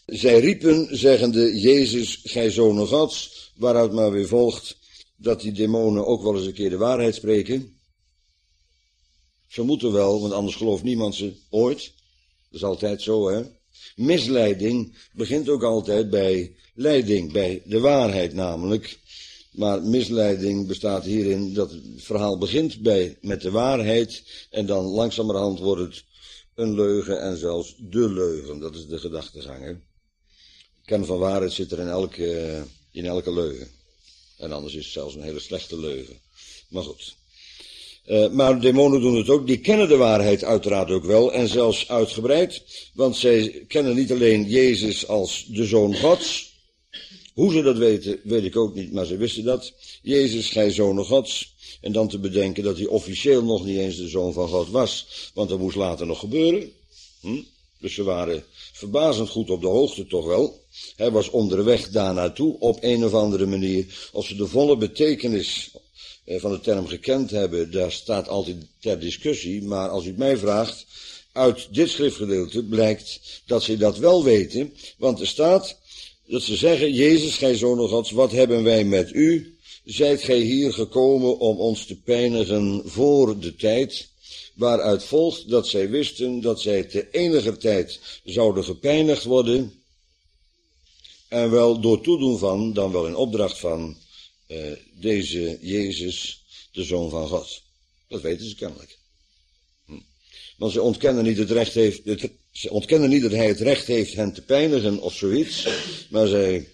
Zij riepen, zeggende, Jezus, gij zoon Gods, waaruit maar weer volgt dat die demonen ook wel eens een keer de waarheid spreken. Ze moeten wel, want anders gelooft niemand ze ooit. Dat is altijd zo, hè. Misleiding begint ook altijd bij leiding, bij de waarheid namelijk. Maar misleiding bestaat hierin dat het verhaal begint met de waarheid en dan langzamerhand wordt het een leugen en zelfs de leugen. Dat is de gedachtegang, hè. Kern van waarheid zit er in elke leugen. En anders is het zelfs een hele slechte leugen. Maar goed. Maar demonen doen het ook. Die kennen de waarheid uiteraard ook wel. En zelfs uitgebreid. Want zij kennen niet alleen Jezus als de Zoon Gods. Hoe ze dat weten, weet ik ook niet. Maar ze wisten dat. Jezus, gij Zoon Gods. En dan te bedenken dat hij officieel nog niet eens de Zoon van God was. Want dat moest later nog gebeuren. Dus ze waren verbazend goed op de hoogte toch wel. Hij was onderweg daar naartoe op een of andere manier. Als ze de volle betekenis van de term gekend hebben, daar staat altijd ter discussie. Maar als u het mij vraagt, uit dit schriftgedeelte blijkt dat ze dat wel weten. Want er staat dat ze zeggen, Jezus, gij Zoon Gods, wat hebben wij met u? Zijt gij hier gekomen om ons te pijnigen voor de tijd? Waaruit volgt dat zij wisten dat zij te eniger tijd zouden gepijnigd worden. En wel door toedoen van, dan wel in opdracht van, deze Jezus, de Zoon van God. Dat weten ze kennelijk. Want ze ontkennen niet ze ontkennen niet dat hij het recht heeft hen te pijnigen of zoiets. Maar zij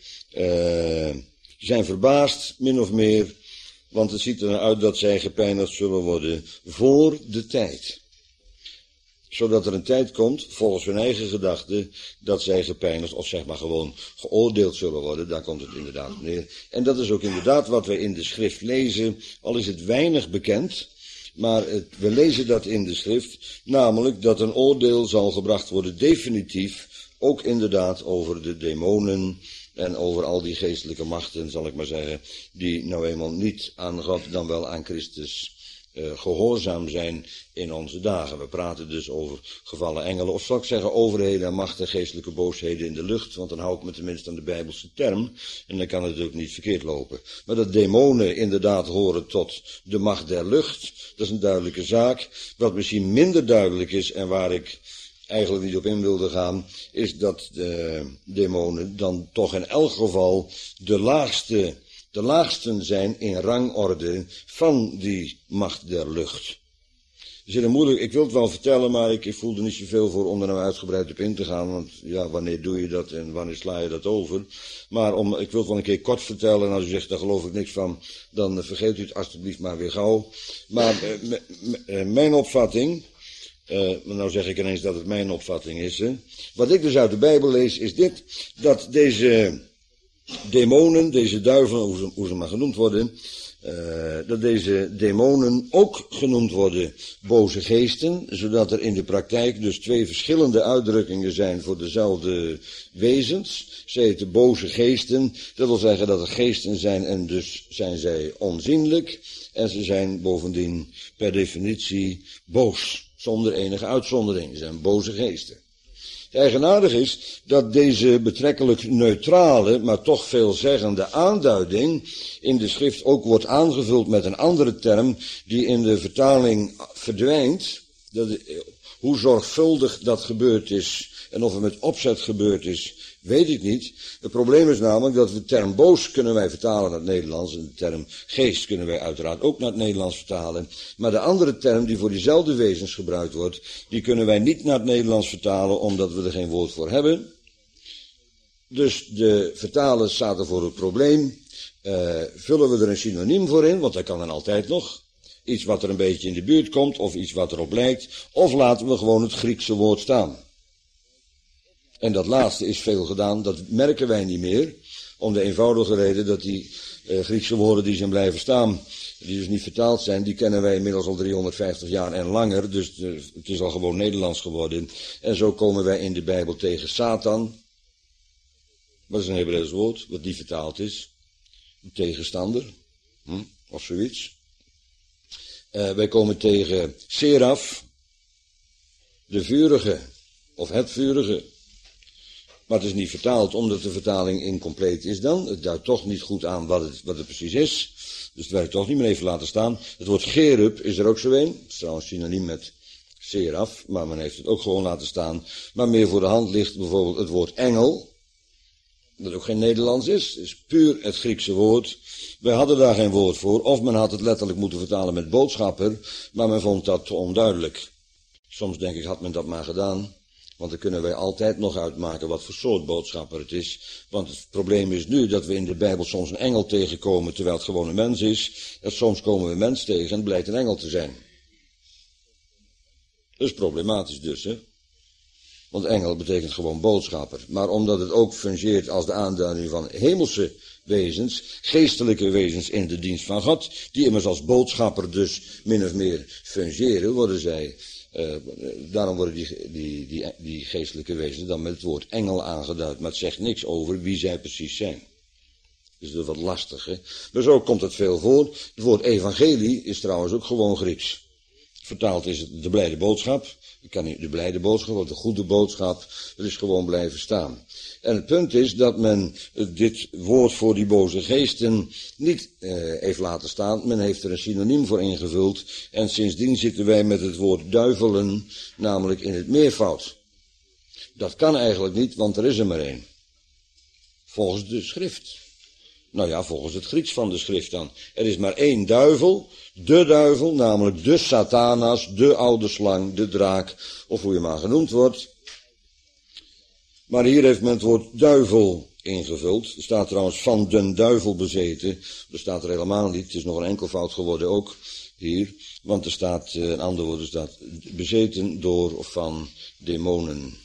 zijn verbaasd, min of meer. Want het ziet er uit dat zij gepijnigd zullen worden voor de tijd. Zodat er een tijd komt, volgens hun eigen gedachten, dat zij gepijnigd of zeg maar gewoon geoordeeld zullen worden. Daar komt het inderdaad op neer. En dat is ook inderdaad wat we in de schrift lezen, al is het weinig bekend. Maar we lezen dat in de schrift, namelijk dat een oordeel zal gebracht worden definitief, ook inderdaad over de demonen en over al die geestelijke machten, zal ik maar zeggen, die nou eenmaal niet aan God dan wel aan Christus gehoorzaam zijn in onze dagen. We praten dus over gevallen engelen, of zal ik zeggen overheden en machten, geestelijke boosheden in de lucht, want dan hou ik me tenminste aan de Bijbelse term, en dan kan het ook niet verkeerd lopen. Maar dat demonen inderdaad horen tot de macht der lucht, dat is een duidelijke zaak. Wat misschien minder duidelijk is, en waar ik eigenlijk niet op in wilde gaan, is dat de demonen dan toch in elk geval de laagsten zijn in rangorde van die macht der lucht. Het is heel moeilijk, ik wil het wel vertellen, maar ik voel er niet zoveel voor om er nou uitgebreid op in te gaan, want ja, wanneer doe je dat en wanneer sla je dat over? Maar ik wil het wel een keer kort vertellen, en als u zegt, daar geloof ik niks van, dan vergeet u het alstublieft maar weer gauw. Maar mijn opvatting, nou zeg ik ineens dat het mijn opvatting is, hè. Wat ik dus uit de Bijbel lees, is dit, dat deze demonen, deze duivelen, hoe ze maar genoemd worden, dat deze demonen ook genoemd worden boze geesten, zodat er in de praktijk dus twee verschillende uitdrukkingen zijn voor dezelfde wezens. Ze heten boze geesten, dat wil zeggen dat er geesten zijn en dus zijn zij onzienlijk en ze zijn bovendien per definitie boos, zonder enige uitzondering. Ze zijn boze geesten. Het eigenaardige is dat deze betrekkelijk neutrale, maar toch veelzeggende aanduiding in de schrift ook wordt aangevuld met een andere term die in de vertaling verdwijnt. Hoe zorgvuldig dat gebeurd is en of het met opzet gebeurd is, weet ik niet. Het probleem is namelijk dat de term boos kunnen wij vertalen naar het Nederlands en de term geest kunnen wij uiteraard ook naar het Nederlands vertalen. Maar de andere term die voor diezelfde wezens gebruikt wordt, die kunnen wij niet naar het Nederlands vertalen omdat we er geen woord voor hebben. Dus de vertaler staat er voor het probleem. Vullen we er een synoniem voor in, want dat kan dan altijd nog. Iets wat er een beetje in de buurt komt of iets wat erop lijkt. Of laten we gewoon het Griekse woord staan. En dat laatste is veel gedaan, dat merken wij niet meer, om de eenvoudige reden dat die Griekse woorden die zijn blijven staan, die dus niet vertaald zijn, die kennen wij inmiddels al 350 jaar en langer, dus het is al gewoon Nederlands geworden. En zo komen wij in de Bijbel tegen Satan, dat is een Hebreeuws woord, wat niet vertaald is, een tegenstander, of zoiets. Wij komen tegen Seraf, de vurige, of het vurige. Maar het is niet vertaald omdat de vertaling incompleet is dan. Het duidt toch niet goed aan wat het precies is. Dus het werkt toch niet meer even laten staan. Het woord gerub is er ook zo een. Het is trouwens synoniem met seraf, maar men heeft het ook gewoon laten staan. Maar meer voor de hand ligt bijvoorbeeld het woord engel. Dat ook geen Nederlands is. Het is puur het Griekse woord. Wij hadden daar geen woord voor. Of men had het letterlijk moeten vertalen met boodschapper. Maar men vond dat te onduidelijk. Soms denk ik, had men dat maar gedaan. Want dan kunnen wij altijd nog uitmaken wat voor soort boodschapper het is. Want het probleem is nu dat we in de Bijbel soms een engel tegenkomen terwijl het gewoon een mens is. En soms komen we een mens tegen en het blijkt een engel te zijn. Dat is problematisch dus, hè. Want engel betekent gewoon boodschapper. Maar omdat het ook fungeert als de aanduiding van hemelse wezens, geestelijke wezens in de dienst van God, die immers als boodschapper dus min of meer fungeren, worden zij, daarom worden die geestelijke wezens dan met het woord engel aangeduid. Maar het zegt niks over wie zij precies zijn. Dus dat is wat lastig, hè. Maar zo komt het veel voor. Het woord evangelie is trouwens ook gewoon Grieks. Vertaald is het de blijde boodschap. Ik kan niet de blijde boodschap, of de goede boodschap. Dat is gewoon blijven staan. En het punt is dat men dit woord voor die boze geesten niet heeft laten staan. Men heeft er een synoniem voor ingevuld. En sindsdien zitten wij met het woord duivelen, namelijk in het meervoud. Dat kan eigenlijk niet, want er is er maar één. Volgens de schrift. Nou ja, volgens het Grieks van de schrift dan. Er is maar één duivel, namelijk de Satanas, de oude slang, de draak, of hoe je maar genoemd wordt. Maar hier heeft men het woord duivel ingevuld. Er staat trouwens van den duivel bezeten. Dat staat er helemaal niet. Het is nog een enkelvoud geworden ook hier. Want er staat, een ander woord, er staat bezeten door of van demonen.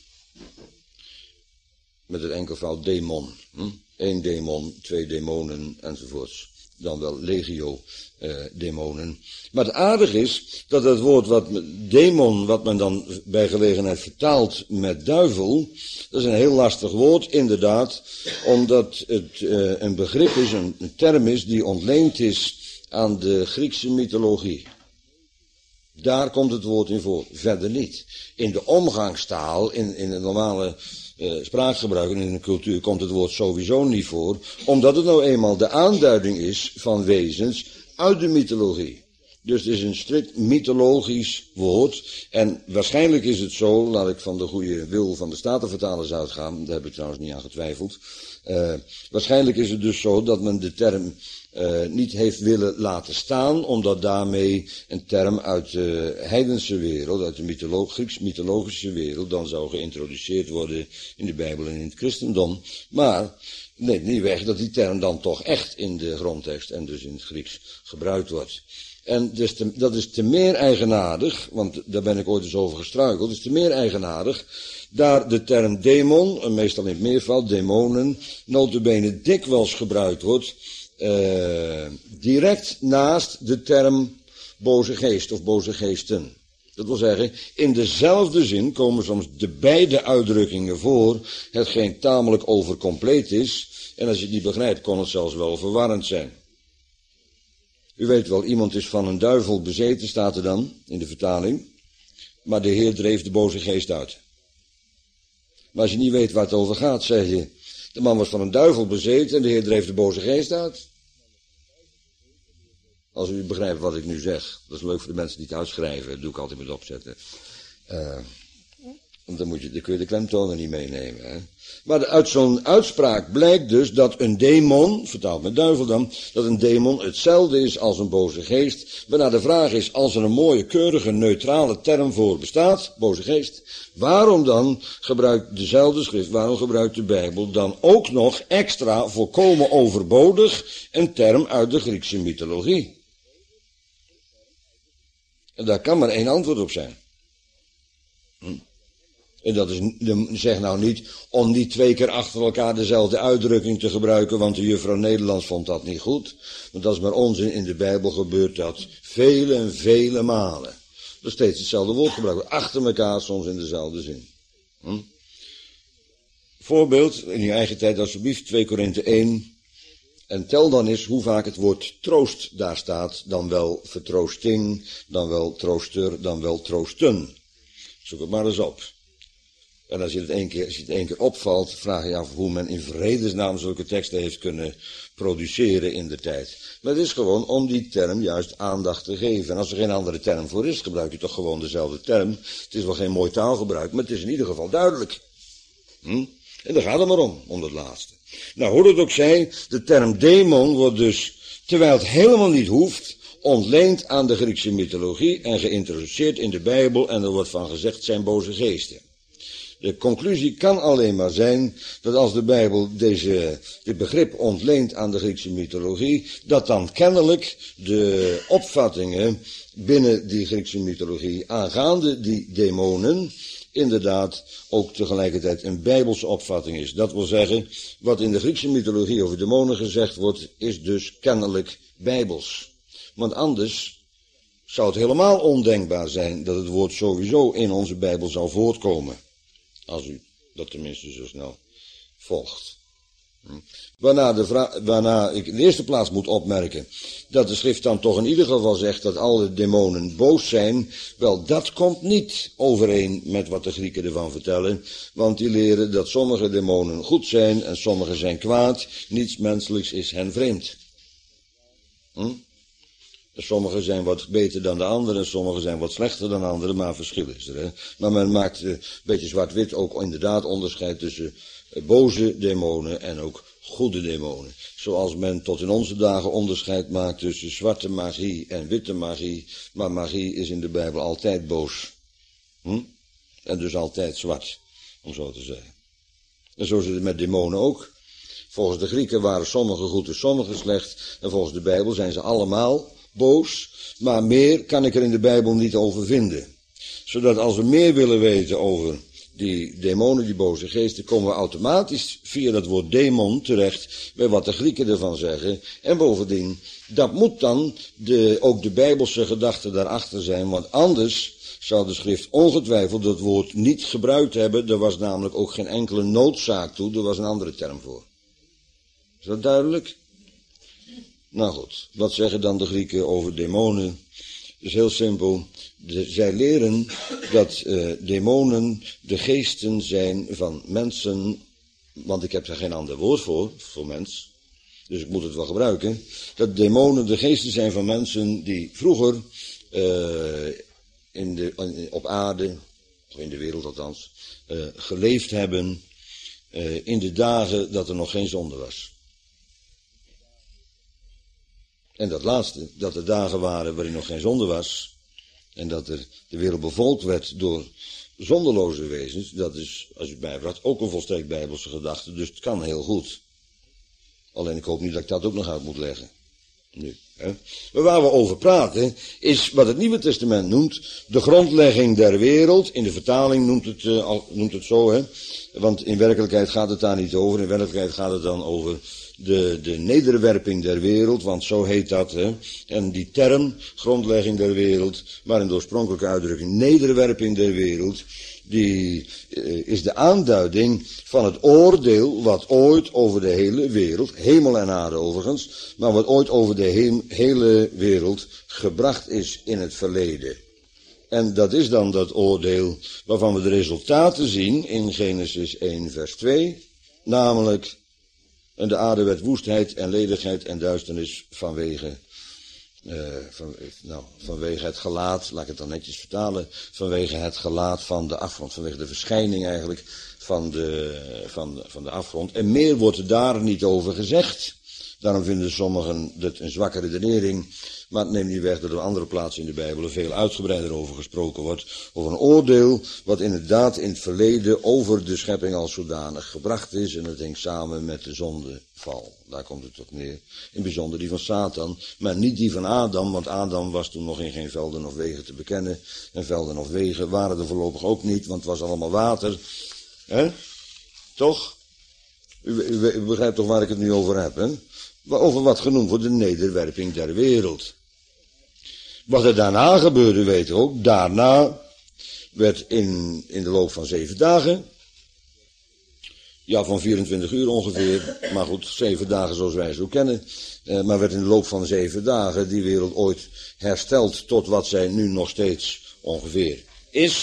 Met het enkelvoud demon. 1 demon, 2 demonen enzovoorts. Dan wel legio demonen. Maar het aardige is dat het woord demon, wat men dan bij gelegenheid vertaalt met duivel, dat is een heel lastig woord, inderdaad, omdat het een begrip is, een term is die ontleend is aan de Griekse mythologie. Daar komt het woord in voor, verder niet. In de omgangstaal, in de normale spraakgebruik en in de cultuur komt het woord sowieso niet voor, omdat het nou eenmaal de aanduiding is van wezens uit de mythologie. Dus het is een strikt mythologisch woord. En waarschijnlijk is het zo, laat ik van de goede wil van de Statenvertalers uitgaan, daar heb ik trouwens niet aan getwijfeld. Waarschijnlijk is het dus zo dat men de term niet heeft willen laten staan, omdat daarmee een term uit de heidense wereld, uit de Grieks-mythologische wereld, dan zou geïntroduceerd worden in de Bijbel en in het christendom. Maar neemt niet weg dat die term dan toch echt in de grondtekst en dus in het Grieks gebruikt wordt. En dus dat is te meer eigenaardig, want daar ben ik ooit eens over gestruikeld, is te meer eigenaardig, daar de term demon, meestal in het meervoud, demonen, nota bene dikwijls gebruikt wordt, direct naast de term boze geest of boze geesten. Dat wil zeggen, in dezelfde zin komen soms de beide uitdrukkingen voor, hetgeen tamelijk overcompleet is, en als je het niet begrijpt, kon het zelfs wel verwarrend zijn. U weet wel, iemand is van een duivel bezeten, staat er dan, in de vertaling, maar de Heer dreef de boze geest uit. Maar als je niet weet waar het over gaat, zeg je, de man was van een duivel bezeten en de Heer dreef de boze geest uit. Als u begrijpt wat ik nu zeg. Dat is leuk voor de mensen die het uitschrijven. Dat doe ik altijd met opzetten. Want dan kun je de klemtonen niet meenemen. Hè? Maar uit zo'n uitspraak blijkt dus dat een demon, vertaald met duivel dan, dat een demon hetzelfde is als een boze geest. Waarna de vraag is, als er een mooie, keurige, neutrale term voor bestaat, boze geest, waarom dan gebruikt dezelfde schrift, waarom gebruikt de Bijbel dan ook nog extra, volkomen overbodig, een term uit de Griekse mythologie? En daar kan maar één antwoord op zijn. En dat is, zeg nou niet om niet 2 keer achter elkaar dezelfde uitdrukking te gebruiken, want de juffrouw Nederlands vond dat niet goed. Want dat is maar onzin, in de Bijbel gebeurt dat vele en vele malen. Dat steeds hetzelfde woord gebruiken, achter elkaar, soms in dezelfde zin. Voorbeeld, in je eigen tijd alsjeblieft, 2 Korinthe 1. En tel dan eens hoe vaak het woord troost daar staat, dan wel vertroosting, dan wel trooster, dan wel troosten. Zoek het maar eens op. En als je het één keer opvalt, vraag je je af hoe men in vredesnaam zulke teksten heeft kunnen produceren in de tijd. Maar het is gewoon om die term juist aandacht te geven. En als er geen andere term voor is, gebruik je toch gewoon dezelfde term. Het is wel geen mooi taalgebruik, maar het is in ieder geval duidelijk. En daar gaat het maar om dat laatste. Nou, hoe het ook zij, de term demon wordt dus, terwijl het helemaal niet hoeft, ontleend aan de Griekse mythologie en geïntroduceerd in de Bijbel, en er wordt van gezegd zijn boze geesten. De conclusie kan alleen maar zijn dat als de Bijbel dit begrip ontleent aan de Griekse mythologie, dat dan kennelijk de opvattingen binnen die Griekse mythologie aangaande die demonen inderdaad ook tegelijkertijd een Bijbelse opvatting is. Dat wil zeggen, wat in de Griekse mythologie over demonen gezegd wordt, is dus kennelijk Bijbels. Want anders zou het helemaal ondenkbaar zijn dat het woord sowieso in onze Bijbel zou voortkomen. Als u dat tenminste zo snel volgt. Waarna ik in de eerste plaats moet opmerken dat de schrift dan toch in ieder geval zegt dat alle demonen boos zijn. Wel, dat komt niet overeen met wat de Grieken ervan vertellen. Want die leren dat sommige demonen goed zijn en sommige zijn kwaad. Niets menselijks is hen vreemd. Sommige zijn wat beter dan de anderen, sommige zijn wat slechter dan anderen, maar verschil is er. Hè? Maar men maakt een beetje zwart-wit ook inderdaad onderscheid tussen boze demonen en ook goede demonen. Zoals men tot in onze dagen onderscheid maakt tussen zwarte magie en witte magie. Maar magie is in de Bijbel altijd boos. En dus altijd zwart, om zo te zeggen. En zo zit het met demonen ook. Volgens de Grieken waren sommige goed en sommige slecht. En volgens de Bijbel zijn ze allemaal boos, maar meer kan ik er in de Bijbel niet over vinden. Zodat als we meer willen weten over die demonen, die boze geesten, komen we automatisch via dat woord demon terecht bij wat de Grieken ervan zeggen. En bovendien, dat moet dan ook de Bijbelse gedachte daarachter zijn, want anders zou de schrift ongetwijfeld dat woord niet gebruikt hebben. Er was namelijk ook geen enkele noodzaak toe, er was een andere term voor. Is dat duidelijk? Nou goed, wat zeggen dan de Grieken over demonen? Het is heel simpel. Zij leren dat demonen de geesten zijn van mensen, want ik heb daar geen ander woord voor mens, dus ik moet het wel gebruiken. Dat demonen de geesten zijn van mensen die vroeger op aarde, of in de wereld althans, geleefd hebben in de dagen dat er nog geen zonde was. En dat laatste, dat er dagen waren waarin nog geen zonde was, en dat de wereld bevolkt werd door zonderloze wezens, dat is, als u het mij vraagt, ook een volstrekt Bijbelse gedachte, dus het kan heel goed. Alleen ik hoop niet dat ik dat ook nog uit moet leggen. Nu, hè. Maar waar we over praten, is wat het Nieuwe Testament noemt, de grondlegging der wereld. In de vertaling noemt het zo, hè. Want in werkelijkheid gaat het daar niet over, in werkelijkheid gaat het dan over de nederwerping der wereld, want zo heet dat, hè. En die term, grondlegging der wereld, maar in de oorspronkelijke uitdrukking, nederwerping der wereld, die is de aanduiding van het oordeel wat ooit over de hele wereld, hemel en aarde overigens, maar wat ooit over de hele wereld gebracht is in het verleden. En dat is dan dat oordeel waarvan we de resultaten zien in Genesis 1 vers 2, namelijk: en de aarde werd woestheid en ledigheid en duisternis vanwege het gelaat, laat ik het dan netjes vertalen, vanwege het gelaat van de afgrond, vanwege de verschijning eigenlijk van de afgrond. En meer wordt er daar niet over gezegd. Daarom vinden sommigen dat een zwakke redenering, maar het neemt niet weg dat er op andere plaatsen in de Bijbel er veel uitgebreider over gesproken wordt. Over een oordeel wat inderdaad in het verleden over de schepping als zodanig gebracht is. En dat hangt samen met de zondeval. Daar komt het op neer. In het bijzonder die van Satan, maar niet die van Adam, want Adam was toen nog in geen velden of wegen te bekennen. En velden of wegen waren er voorlopig ook niet, want het was allemaal water. Hè? Toch? U begrijpt toch waar ik het nu over heb, hè? Over wat genoemd wordt de nederwerping der wereld. Wat er daarna gebeurde, weet u ook. Daarna werd in de loop van 7 dagen, ja, van 24 uur ongeveer, maar goed, 7 dagen zoals wij zo kennen, maar werd in de loop van 7 dagen die wereld ooit hersteld tot wat zij nu nog steeds ongeveer is,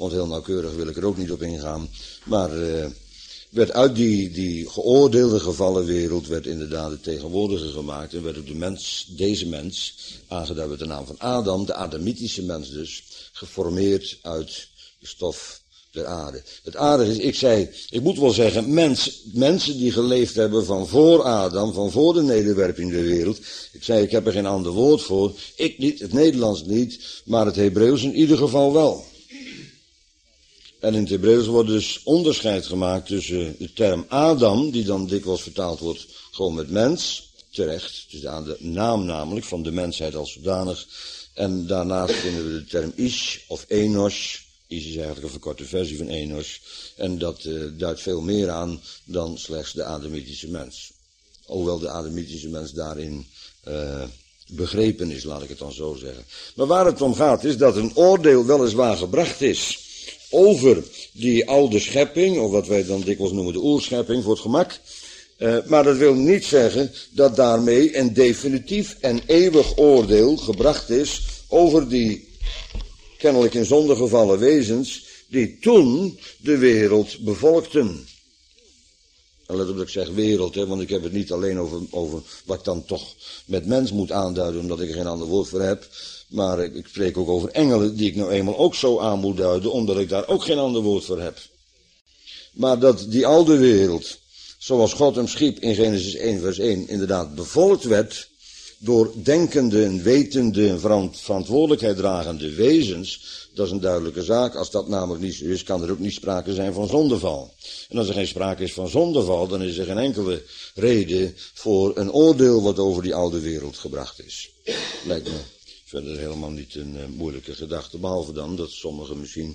want heel nauwkeurig wil ik er ook niet op ingaan. Maar werd uit die geoordeelde gevallen wereld, werd inderdaad het tegenwoordige gemaakt. En werd ook deze mens, aangeduid met de naam van Adam, de Adamitische mens dus, geformeerd uit de stof der aarde. Het aardige is, ik moet wel zeggen, mensen die geleefd hebben van voor Adam, van voor de nederwerping der wereld. Ik heb er geen ander woord voor. Ik niet, het Nederlands niet, maar het Hebreeuws in ieder geval wel. En in het Hebreeuws wordt dus onderscheid gemaakt tussen de term Adam, die dan dikwijls vertaald wordt gewoon met mens, terecht, dus aan de naam namelijk van de mensheid als zodanig. En daarnaast vinden we de term Ish of Enos. Ish is eigenlijk een verkorte versie van Enos. En dat duidt veel meer aan dan slechts de Adamitische mens. Hoewel de Adamitische mens daarin begrepen is, laat ik het dan zo zeggen. Maar waar het om gaat is dat een oordeel weliswaar gebracht is over die oude schepping, of wat wij dan dikwijls noemen de oerschepping voor het gemak. Maar dat wil niet zeggen dat daarmee een definitief en eeuwig oordeel gebracht is over die kennelijk in zonde gevallen wezens die toen de wereld bevolkten. En let op dat ik zeg wereld, want ik heb het niet alleen over wat ik dan toch met mens moet aanduiden, omdat ik er geen ander woord voor heb. Maar ik spreek ook over engelen, die ik nou eenmaal ook zo aan moet duiden, omdat ik daar ook geen ander woord voor heb. Maar dat die oude wereld, zoals God hem schiep in Genesis 1 vers 1, inderdaad bevolkt werd door denkende en wetende en verantwoordelijkheid dragende wezens, dat is een duidelijke zaak. Als dat namelijk niet zo is, kan er ook niet sprake zijn van zondeval. En als er geen sprake is van zondeval, dan is er geen enkele reden voor een oordeel wat over die oude wereld gebracht is. Lijkt me verder helemaal niet een moeilijke gedachte, behalve dan dat sommigen misschien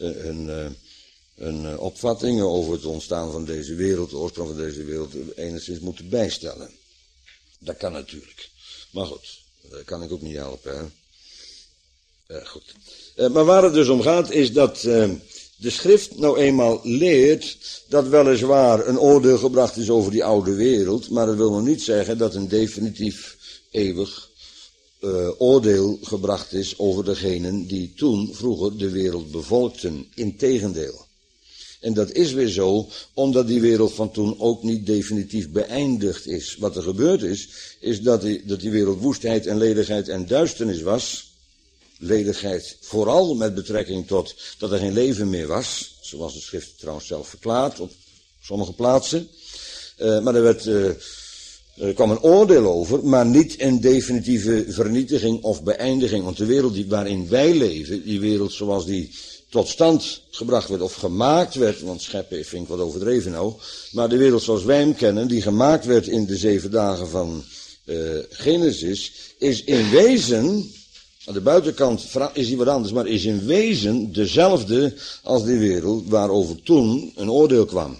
hun opvattingen over het ontstaan van deze wereld, de oorsprong van deze wereld, enigszins moeten bijstellen. Dat kan natuurlijk. Maar goed, dat kan ik ook niet helpen, hè. Goed. Maar waar het dus om gaat is dat de schrift nou eenmaal leert dat weliswaar een oordeel gebracht is over die oude wereld, maar dat wil nog niet zeggen dat een definitief eeuwig oordeel gebracht is over degenen die toen vroeger de wereld bevolkten. Integendeel. En dat is weer zo, omdat die wereld van toen ook niet definitief beëindigd is. Wat er gebeurd is dat die wereld woestheid en ledigheid en duisternis was. Ledigheid vooral met betrekking tot dat er geen leven meer was. Zoals de schrift trouwens zelf verklaart op sommige plaatsen. Maar er kwam een oordeel over, maar niet een definitieve vernietiging of beëindiging. Want de wereld waarin wij leven, die wereld zoals die tot stand gebracht werd of gemaakt werd, want scheppen vind ik wat overdreven nou, maar de wereld zoals wij hem kennen, die gemaakt werd in de 7 dagen van Genesis, is in wezen, aan de buitenkant is die wat anders, maar is in wezen dezelfde als die wereld waarover toen een oordeel kwam.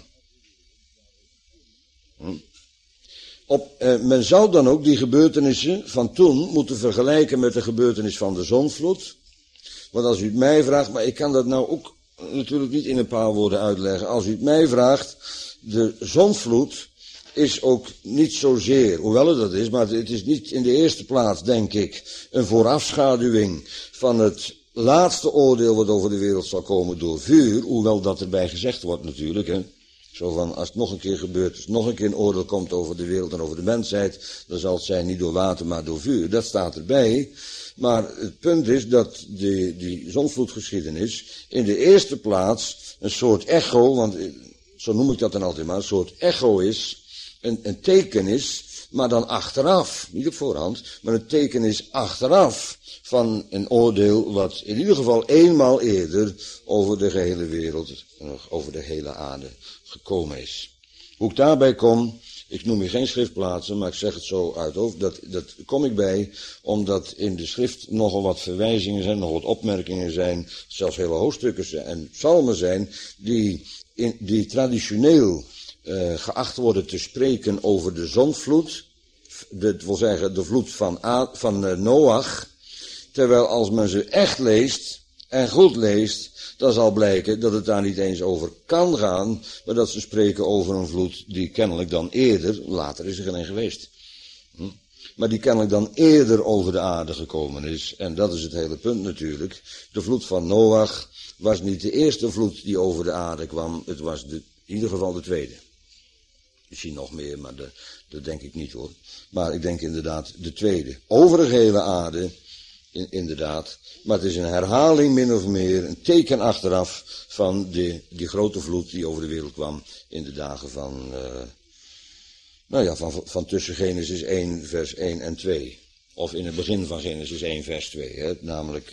Men zou dan ook die gebeurtenissen van toen moeten vergelijken met de gebeurtenis van de zondvloed. Want als u het mij vraagt, maar ik kan dat nou ook natuurlijk niet in een paar woorden uitleggen. Als u het mij vraagt, de zondvloed is ook niet zozeer, hoewel het dat is, maar het is niet in de eerste plaats, denk ik, een voorafschaduwing van het laatste oordeel wat over de wereld zal komen door vuur, hoewel dat erbij gezegd wordt natuurlijk, hè. Zo van, als het nog een keer gebeurt, als nog een keer een oordeel komt over de wereld en over de mensheid, dan zal het zijn niet door water, maar door vuur. Dat staat erbij. Maar het punt is dat die zondvloedgeschiedenis in de eerste plaats een soort echo, want zo noem ik dat dan altijd maar, een soort echo is, een teken is, maar dan achteraf, niet op voorhand, maar een teken is achteraf van een oordeel wat in ieder geval eenmaal eerder over de gehele wereld, over de hele aarde gekomen is. Hoe ik daarbij kom, ik noem hier geen schriftplaatsen, maar ik zeg het zo uit hoofd, dat kom ik bij, omdat in de schrift nogal wat verwijzingen zijn, nog wat opmerkingen zijn, zelfs hele hoofdstukken en psalmen zijn, die traditioneel geacht worden te spreken over de zondvloed, dat wil zeggen de vloed van Noach, terwijl als men ze echt leest en goed leest, dan zal blijken dat het daar niet eens over kan gaan, maar dat ze spreken over een vloed die kennelijk dan eerder, later is er geen geweest, maar die kennelijk dan eerder over de aarde gekomen is. En dat is het hele punt natuurlijk. De vloed van Noach was niet de eerste vloed die over de aarde kwam, het was in ieder geval de tweede. Misschien nog meer, maar dat denk ik niet hoor. Maar ik denk inderdaad de tweede. Over de hele aarde, inderdaad. Maar het is een herhaling min of meer, een teken achteraf van die grote vloed die over de wereld kwam in de dagen van tussen Genesis 1 vers 1 en 2. Of in het begin van Genesis 1 vers 2. Hè? Namelijk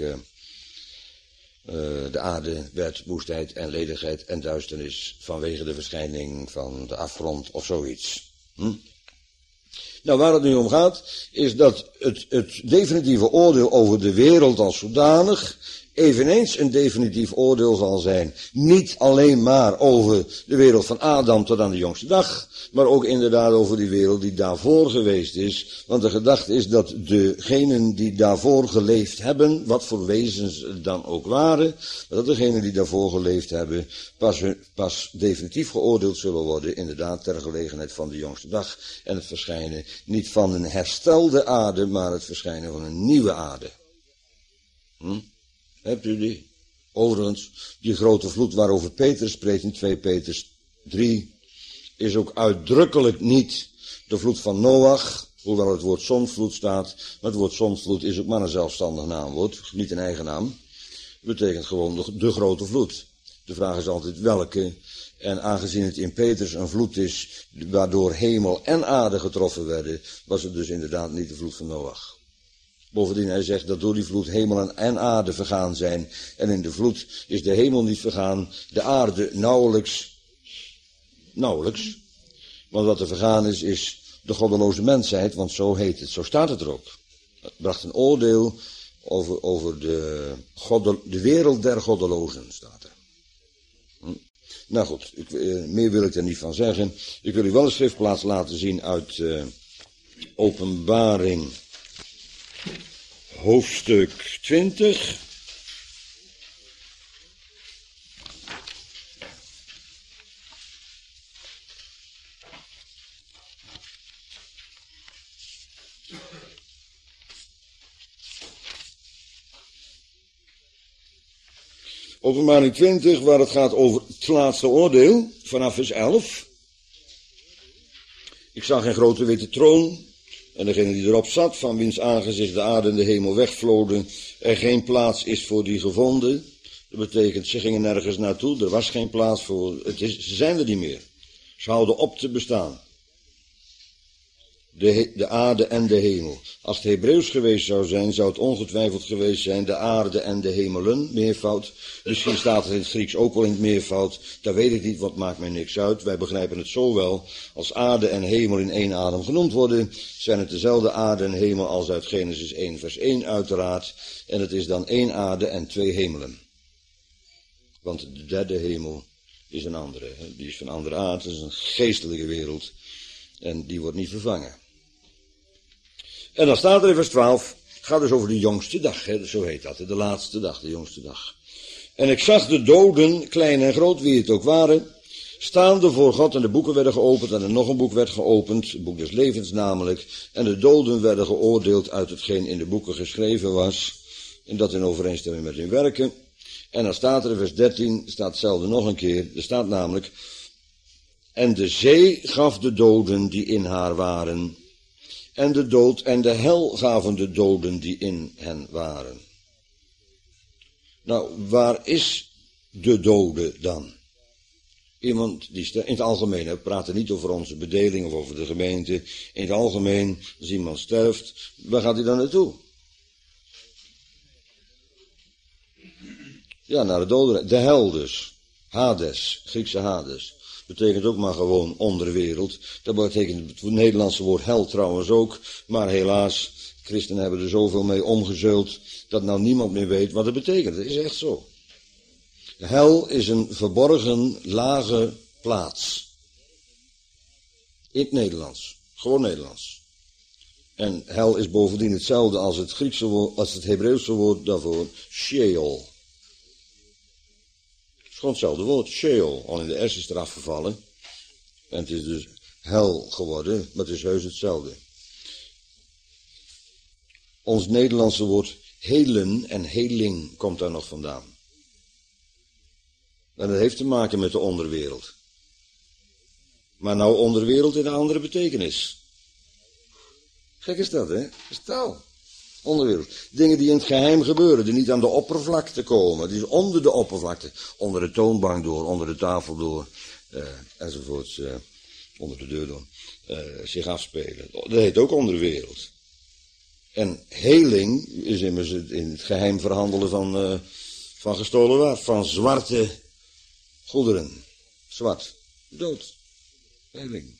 de aarde werd woestheid en ledigheid en duisternis vanwege de verschijning van de afgrond of zoiets. Nou, waar het nu om gaat, is dat het definitieve oordeel over de wereld als zodanig eveneens een definitief oordeel zal zijn. Niet alleen maar over de wereld van Adam tot aan de jongste dag, maar ook inderdaad over die wereld die daarvoor geweest is. Want de gedachte is dat degenen die daarvoor geleefd hebben, wat voor wezens het dan ook waren, dat degenen die daarvoor geleefd hebben pas definitief geoordeeld zullen worden, inderdaad ter gelegenheid van de jongste dag. En het verschijnen niet van een herstelde aarde, maar het verschijnen van een nieuwe aarde. Hebt u die? Overigens, die grote vloed waarover Petrus spreekt in 2 Petrus 3, is ook uitdrukkelijk niet de vloed van Noach, hoewel het woord zondvloed staat, maar het woord zondvloed is ook maar een zelfstandig naamwoord, niet een eigen naam. Het betekent gewoon de grote vloed. De vraag is altijd welke, en aangezien het in Petrus een vloed is, waardoor hemel en aarde getroffen werden, was het dus inderdaad niet de vloed van Noach. Bovendien, hij zegt dat door die vloed hemel en aarde vergaan zijn. En in de vloed is de hemel niet vergaan, de aarde nauwelijks. Want wat er vergaan is de goddeloze mensheid, want zo heet het, zo staat het er ook. Het bracht een oordeel over de wereld der goddelozen, staat er. Nou goed, meer wil ik er niet van zeggen. Ik wil u wel een schriftplaats laten zien uit Openbaring. Hoofdstuk 20. Openbaring 20, waar het gaat over het laatste oordeel, vanaf vers 11. Ik zag een grote witte troon. En degene die erop zat, van wiens aangezicht de aarde en de hemel wegvloden, er geen plaats is voor die gevonden. Dat betekent, ze gingen nergens naartoe, er was geen plaats voor, ze zijn er niet meer. Ze houden op te bestaan. De aarde en de hemel. Als het Hebreeuws geweest zou zijn, zou het ongetwijfeld geweest zijn de aarde en de hemelen, meervoud. Misschien staat het in het Grieks ook wel in het meervoud. Dat weet ik niet, want het maakt mij niks uit. Wij begrijpen het zo wel. Als aarde en hemel in één adem genoemd worden, zijn het dezelfde aarde en hemel als uit Genesis 1 vers 1 uiteraard. En het is dan één aarde en twee hemelen. Want de derde hemel is een andere. Die is van andere aard, het is een geestelijke wereld. En die wordt niet vervangen. En dan staat er in vers 12, het gaat dus over de jongste dag, hè, zo heet dat, de laatste dag, de jongste dag. En ik zag de doden, klein en groot, wie het ook waren, staande voor God en de boeken werden geopend en er nog een boek werd geopend, het boek des levens namelijk, en de doden werden geoordeeld uit hetgeen in de boeken geschreven was, en dat in overeenstemming met hun werken. En dan staat er in vers 13, staat hetzelfde nog een keer, er staat namelijk, en de zee gaf de doden die in haar waren, en de dood en de hel gaven de doden die in hen waren. Nou, waar is de dode dan? Iemand die in het algemeen, we praten niet over onze bedeling of over de gemeente, in het algemeen, als iemand sterft, waar gaat hij dan naartoe? Ja, naar de dodenrijk. De hel dus. Hades, Griekse Hades. Betekent ook maar gewoon onderwereld. Dat betekent het Nederlandse woord hel trouwens ook. Maar helaas, christenen hebben er zoveel mee omgezeuld, dat nou niemand meer weet wat het betekent. Dat is echt zo. Hel is een verborgen, lage plaats. In het Nederlands. Gewoon Nederlands. En hel is bovendien hetzelfde als het Griekse woord, als het Hebreeuwse woord daarvoor, Sheol. Gewoon hetzelfde woord, Sheol, al in de S is eraf gevallen. En het is dus hel geworden, maar het is heus hetzelfde. Ons Nederlandse woord helen en heling komt daar nog vandaan. En dat heeft te maken met de onderwereld. Maar nou onderwereld in een andere betekenis. Gek is dat, hè? Dat is taal. Onderwereld. Dingen die in het geheim gebeuren, die niet aan de oppervlakte komen. Die onder de oppervlakte, onder de toonbank door, onder de tafel door, enzovoorts, onder de deur door, zich afspelen. Dat heet ook onderwereld. En heling is immers in het geheim verhandelen van gestolen waard, van zwarte goederen. Zwart, dood. Heling.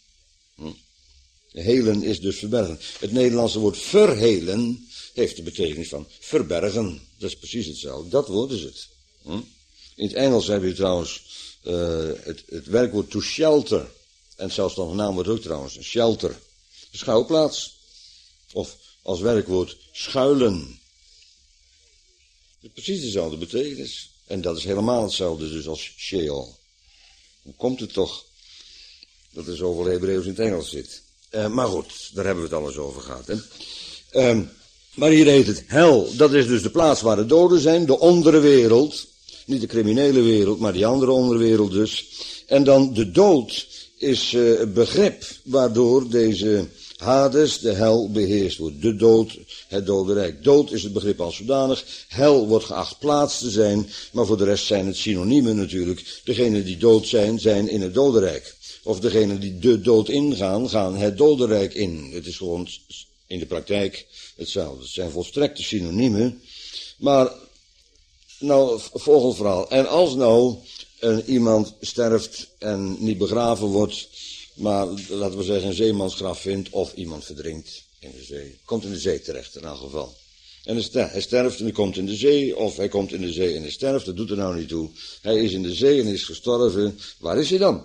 Helen is dus verbergen. Het Nederlandse woord verhelen heeft de betekenis van verbergen. Dat is precies hetzelfde. Dat woord is het. In het Engels heb je trouwens het werkwoord to shelter. En zelfs nog een naamwoord ook trouwens. Een shelter. Een schuilplaats. Of als werkwoord schuilen. Dat is precies dezelfde betekenis. En dat is helemaal hetzelfde dus als Sheol. Hoe komt het toch dat er zoveel Hebreeuws in het Engels zit? Maar goed, daar hebben we het alles over gehad. Hè? Maar hier heet het hel. Dat is dus de plaats waar de doden zijn. De onderwereld. Niet de criminele wereld, maar die andere onderwereld dus. En dan de dood is het begrip waardoor deze Hades, de hel, beheerst wordt. De dood, het dodenrijk. Dood is het begrip als zodanig. Hel wordt geacht plaats te zijn. Maar voor de rest zijn het synoniemen natuurlijk. Degenen die dood zijn, zijn in het dodenrijk. Of degenen die de dood ingaan, gaan het dodenrijk in. Het is gewoon in de praktijk hetzelfde. Het zijn volstrekte synoniemen. Maar, nou, volgend verhaal. En als nou iemand sterft en niet begraven wordt, maar laten we zeggen een zeemansgraf vindt, of iemand verdrinkt in de zee. Komt in de zee terecht in elk geval. En hij sterft en hij komt in de zee, of hij komt in de zee en hij sterft, dat doet er nou niet toe. Hij is in de zee en is gestorven. Waar is hij dan?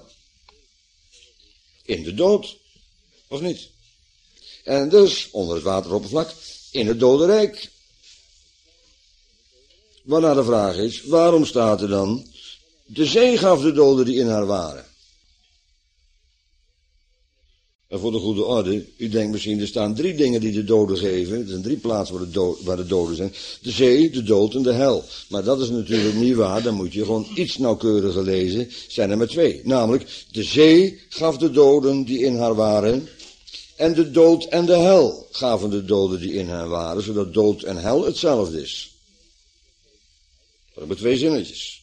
In de dood, of niet? En dus, onder het wateroppervlak, in het dodenrijk. Waarna de vraag is, waarom staat er dan, de zee gaf de doden die in haar waren? En voor de goede orde, u denkt misschien, er staan 3 dingen die de doden geven. Er zijn 3 plaatsen waar de doden zijn. De zee, de dood en de hel. Maar dat is natuurlijk niet waar, dan moet je gewoon iets nauwkeuriger lezen. Zijn er maar 2. Namelijk, de zee gaf de doden die in haar waren. En de dood en de hel gaven de doden die in haar waren. Zodat dood en hel hetzelfde is. Dat hebben 2 zinnetjes.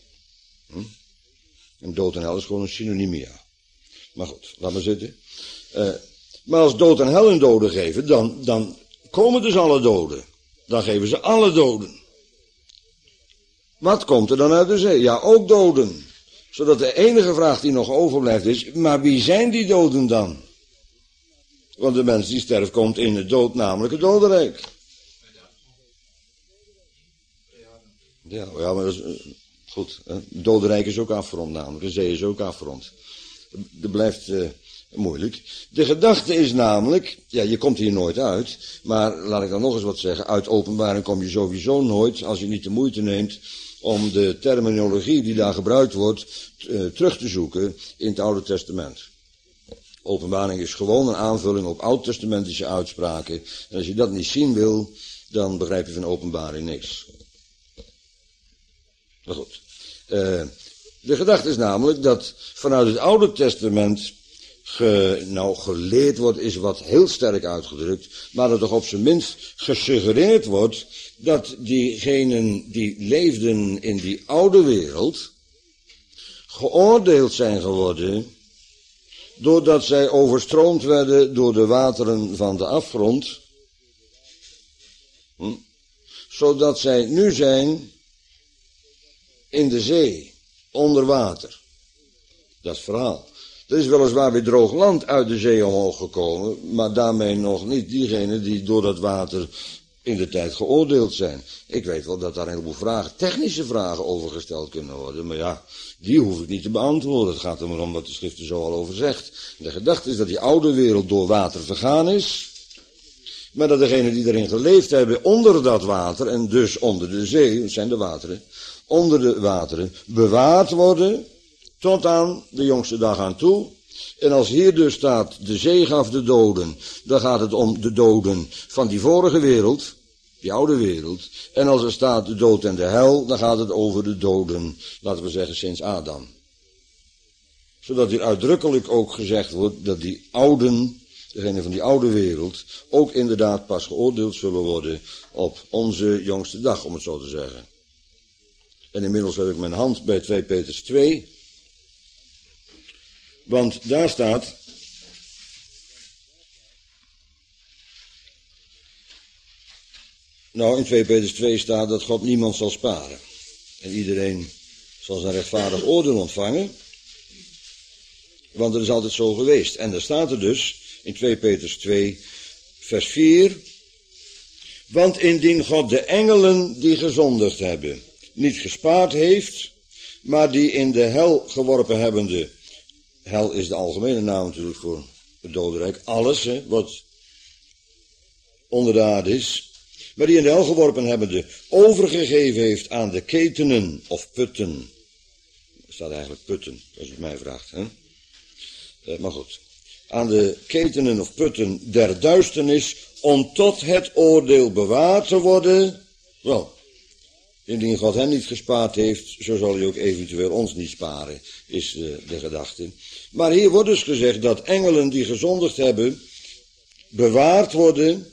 En dood en hel is gewoon een synonymia. Maar goed, laat maar zitten. Maar als dood en hel hun doden geven, dan komen dus alle doden. Dan geven ze alle doden. Wat komt er dan uit de zee? Ja, ook doden. Zodat de enige vraag die nog overblijft is, maar wie zijn die doden dan? Want de mens die sterft komt in het dood, namelijk het dodenrijk. Ja, maar dat is, goed. Het dodenrijk is ook afgerond namelijk, de zee is ook afgerond. Dat blijft moeilijk. De gedachte is namelijk, ja, je komt hier nooit uit, maar laat ik dan nog eens wat zeggen, uit Openbaring kom je sowieso nooit, als je niet de moeite neemt om de terminologie die daar gebruikt wordt, terug te zoeken in het Oude Testament. Openbaring is gewoon een aanvulling op oud-testamentische uitspraken. En als je dat niet zien wil, dan begrijp je van Openbaring niks. Maar goed. De gedachte is namelijk dat vanuit het Oude Testament geleerd wordt, is wat heel sterk uitgedrukt, maar dat toch op zijn minst gesuggereerd wordt dat diegenen die leefden in die oude wereld geoordeeld zijn geworden doordat zij overstroomd werden door de wateren van de afgrond, zodat zij nu zijn in de zee, onder water. Dat is het verhaal. Er is weliswaar weer droog land uit de zee omhoog gekomen, maar daarmee nog niet diegenen die door dat water in de tijd geoordeeld zijn. Ik weet wel dat daar een heleboel vragen, technische vragen over gesteld kunnen worden, maar ja, die hoef ik niet te beantwoorden. Het gaat er maar om wat de schrift er zo al over zegt. De gedachte is dat die oude wereld door water vergaan is, maar dat degenen die erin geleefd hebben onder dat water, en dus onder de zee, dat zijn de wateren, onder de wateren, bewaard worden tot aan de jongste dag aan toe. En als hier dus staat, de zee gaf de doden, dan gaat het om de doden van die vorige wereld, Die oude wereld. En als er staat de dood en de hel, dan gaat het over de doden, laten we zeggen sinds Adam. Zodat hier uitdrukkelijk ook gezegd wordt dat die ouden, degene van die oude wereld, ook inderdaad pas geoordeeld zullen worden op onze jongste dag, om het zo te zeggen. En inmiddels heb ik mijn hand bij 2 Petrus 2. Want daar staat, in 2 Petrus 2 staat dat God niemand zal sparen. En iedereen zal zijn rechtvaardig oordeel ontvangen. Want dat is altijd zo geweest. En daar staat er dus in 2 Petrus 2 vers 4. Want indien God de engelen die gezondigd hebben niet gespaard heeft, maar die in de hel geworpen hebbende, hel is de algemene naam natuurlijk voor het dodenrijk, alles wat onder de aarde is, maar die in de hel geworpen hebbende overgegeven heeft aan de ketenen of putten. Er staat eigenlijk putten, als je het mij vraagt. Maar goed. Aan de ketenen of putten der duisternis, om tot het oordeel bewaard te worden. Wel, indien God hen niet gespaard heeft, zo zal hij ook eventueel ons niet sparen, is de gedachte. Maar hier wordt dus gezegd dat engelen die gezondigd hebben, bewaard worden.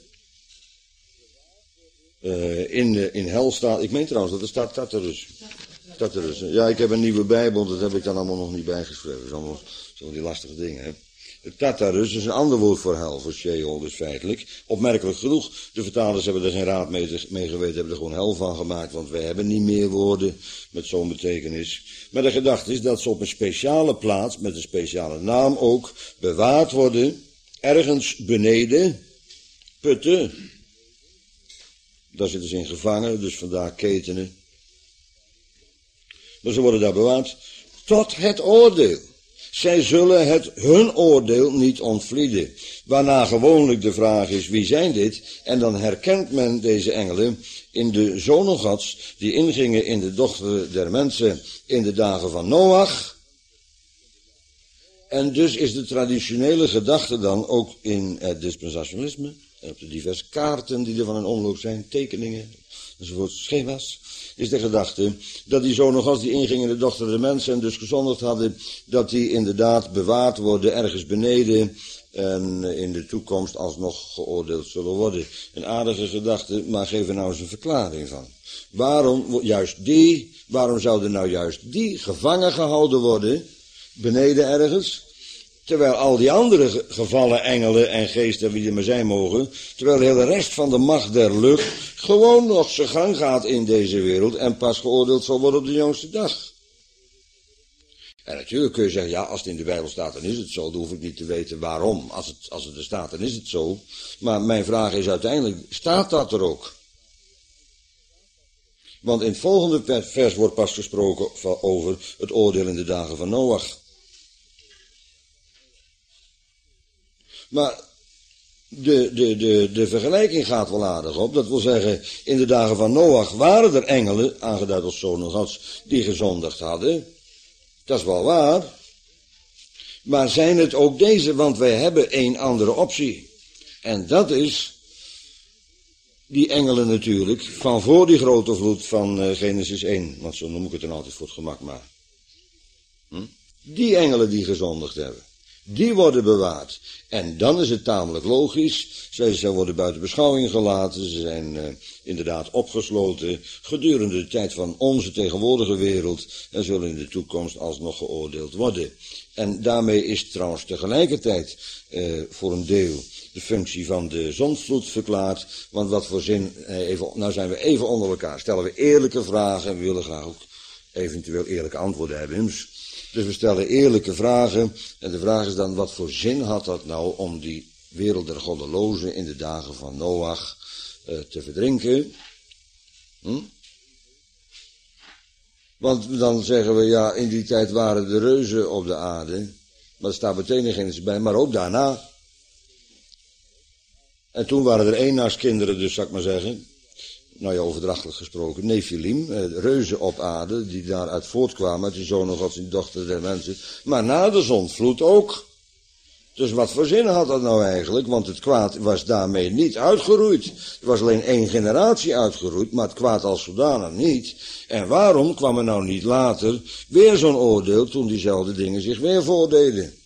In hel staat, ik meen trouwens dat er staat Tartarus. Tartarus. Ja, ik heb een nieuwe Bijbel, dat heb ik dan allemaal nog niet bijgeschreven. Dat is allemaal zo die lastige dingen, hè. Tartarus is een ander woord voor hel, voor Sheol dus feitelijk. Opmerkelijk genoeg, de vertalers hebben er geen raad mee geweten, hebben er gewoon hel van gemaakt, want wij hebben niet meer woorden met zo'n betekenis. Maar de gedachte is dat ze op een speciale plaats, met een speciale naam ook, bewaard worden, ergens beneden, putten. Daar zitten ze in gevangen, dus vandaar ketenen. Maar ze worden daar bewaard tot het oordeel. Zij zullen hun oordeel niet ontvlieden. Waarna gewoonlijk de vraag is, wie zijn dit? En dan herkent men deze engelen in de zonen Gods, die ingingen in de dochter der mensen in de dagen van Noach. En dus is de traditionele gedachte dan ook in het dispensationalisme, en op de diverse kaarten die er van in omloop zijn, tekeningen, enzovoort, schema's, is de gedachte dat die zonen Gods die ingingen in de dochter der mensen en dus gezondigd hadden, dat die inderdaad bewaard worden ergens beneden en in de toekomst alsnog geoordeeld zullen worden. Een aardige gedachte, maar geef er nou eens een verklaring van. Waarom zouden nou juist die gevangen gehouden worden, beneden ergens, terwijl al die andere gevallen engelen en geesten, wie er maar zijn mogen, terwijl de hele rest van de macht der lucht gewoon nog zijn gang gaat in deze wereld en pas geoordeeld zal worden op de jongste dag. En natuurlijk kun je zeggen, ja, als het in de Bijbel staat, dan is het zo. Dan hoef ik niet te weten waarom. Als het er staat, dan is het zo. Maar mijn vraag is uiteindelijk, staat dat er ook? Want in het volgende vers wordt pas gesproken over het oordeel in de dagen van Noach. Maar de vergelijking gaat wel aardig op. Dat wil zeggen, in de dagen van Noach waren er engelen, aangeduid als zonen Gods, die gezondigd hadden. Dat is wel waar. Maar zijn het ook deze? Want wij hebben één andere optie. En dat is die engelen natuurlijk van voor die grote vloed van Genesis 1. Want zo noem ik het dan altijd voor het gemak maar. Die engelen die gezondigd hebben. Die worden bewaard. En dan is het tamelijk logisch. Zij worden buiten beschouwing gelaten. Ze zijn inderdaad opgesloten gedurende de tijd van onze tegenwoordige wereld. En zullen in de toekomst alsnog geoordeeld worden. En daarmee is trouwens tegelijkertijd voor een deel de functie van de zondvloed verklaard. Want wat voor zin, nou zijn we even onder elkaar. Stellen we eerlijke vragen en we willen graag ook eventueel eerlijke antwoorden hebben. Dus we stellen eerlijke vragen. En de vraag is dan, wat voor zin had dat nou om die wereld der goddelozen in de dagen van Noach te verdrinken? Want dan zeggen we, ja, in die tijd waren de reuzen op de aarde. Maar er staat meteen in Genesis bij, maar ook daarna. En toen waren er eennaarskinderen, dus zou ik maar zeggen. Nou ja, overdrachtelijk gesproken, Nephilim, reuzen op aarde, die daaruit voortkwamen, uit de zonen Gods en dochter der mensen. Maar na de zondvloed ook. Dus wat voor zin had dat nou eigenlijk? Want het kwaad was daarmee niet uitgeroeid. Er was alleen 1 generatie uitgeroeid, maar het kwaad als zodanig niet. En waarom kwam er nou niet later weer zo'n oordeel toen diezelfde dingen zich weer voordeden?